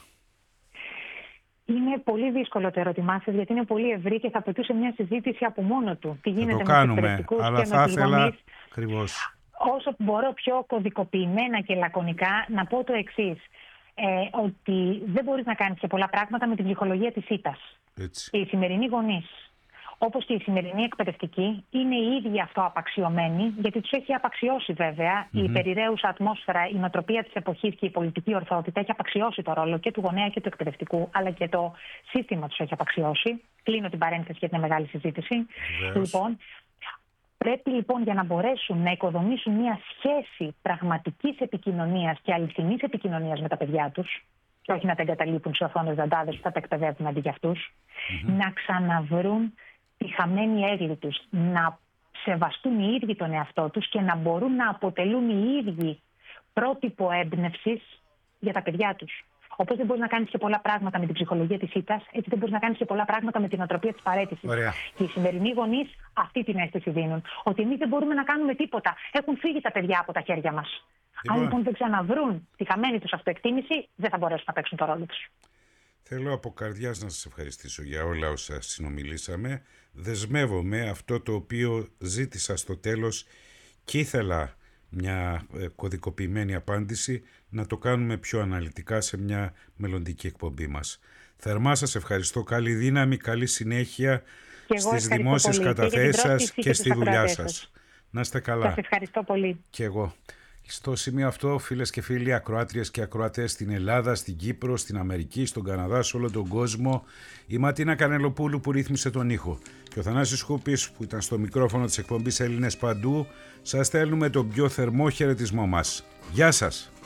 Είναι πολύ δύσκολο το ερώτημά σας, γιατί είναι πολύ ευρύ και θα απαιτούσε μια συζήτηση από μόνο του. Τι γίνεται θα το με κάνουμε, αλλά θα ήθελα ακριβώς. Όσο μπορώ πιο κωδικοποιημένα και λακωνικά να πω το εξής. Ε, ότι δεν μπορείς να κάνεις και πολλά πράγματα με την ψυχολογία της ήττας. Έτσι. Οι σημερινοί γονείς, όπως και οι σημερινοί εκπαιδευτικοί, είναι οι ίδιοι αυτοαπαξιωμένοι, γιατί τους έχει απαξιώσει βέβαια mm-hmm. η περιραίουσα ατμόσφαιρα, η νοοτροπία της εποχής και η πολιτική ορθότητα έχει απαξιώσει το ρόλο και του γονέα και του εκπαιδευτικού, αλλά και το σύστημα τους έχει απαξιώσει. Κλείνω την παρένθεση για την μεγάλη συζήτηση. Λοιπόν, πρέπει λοιπόν για να μπορέσουν να οικοδομήσουν μια σχέση πραγματικής επικοινωνίας και αληθινής επικοινωνίας με τα παιδιά τους, και όχι να τα εγκαταλείπουν σε οθόνες δαντάδες που θα τα εκπαιδεύουν αντί για αυτούς, mm-hmm. να ξαναβρούν τη χαμένη έγκλη τους, να σεβαστούν οι ίδιοι τον εαυτό τους και να μπορούν να αποτελούν οι ίδιοι πρότυπο έμπνευσης για τα παιδιά τους. Όπως δεν μπορείς να κάνεις και πολλά πράγματα με την ψυχολογία της ήττας, έτσι δεν μπορείς να κάνεις και πολλά πράγματα με την νοοτροπία της παραίτησης. Και οι σημερινοί γονείς αυτή την αίσθηση δίνουν. Ότι εμείς δεν μπορούμε να κάνουμε τίποτα. Έχουν φύγει τα παιδιά από τα χέρια μας. Αν λοιπόν δεν ξαναβρούν τη χαμένη τους αυτοεκτίμηση, δεν θα μπορέσουν να παίξουν το ρόλο τους. Θέλω από καρδιάς να σας ευχαριστήσω για όλα όσα συνομιλήσαμε. Δεσμεύομαι αυτό το οποίο ζήτησα στο τέλος και ήθελα μια κωδικοποιημένη απάντηση να το κάνουμε πιο αναλυτικά σε μια μελλοντική εκπομπή μας. Θερμά σας ευχαριστώ. Καλή δύναμη, καλή συνέχεια στις δημόσιες καταθέσεις σας και, και στη δουλειά σας. σας. Να είστε καλά. Σας ευχαριστώ πολύ. Και εγώ. Στο σημείο αυτό, φίλες και φίλοι, ακροάτριες και ακροατές στην Ελλάδα, στην Κύπρο, στην Αμερική, στον Καναδά, σε όλο τον κόσμο, η Ματίνα Κανελοπούλου που ρύθμισε τον ήχο και ο Θανάσης Χούπης που ήταν στο μικρόφωνο της εκπομπής Έλληνες Παντού, σας στέλνουμε τον πιο θερμό χαιρετισμό μας. Γεια σας!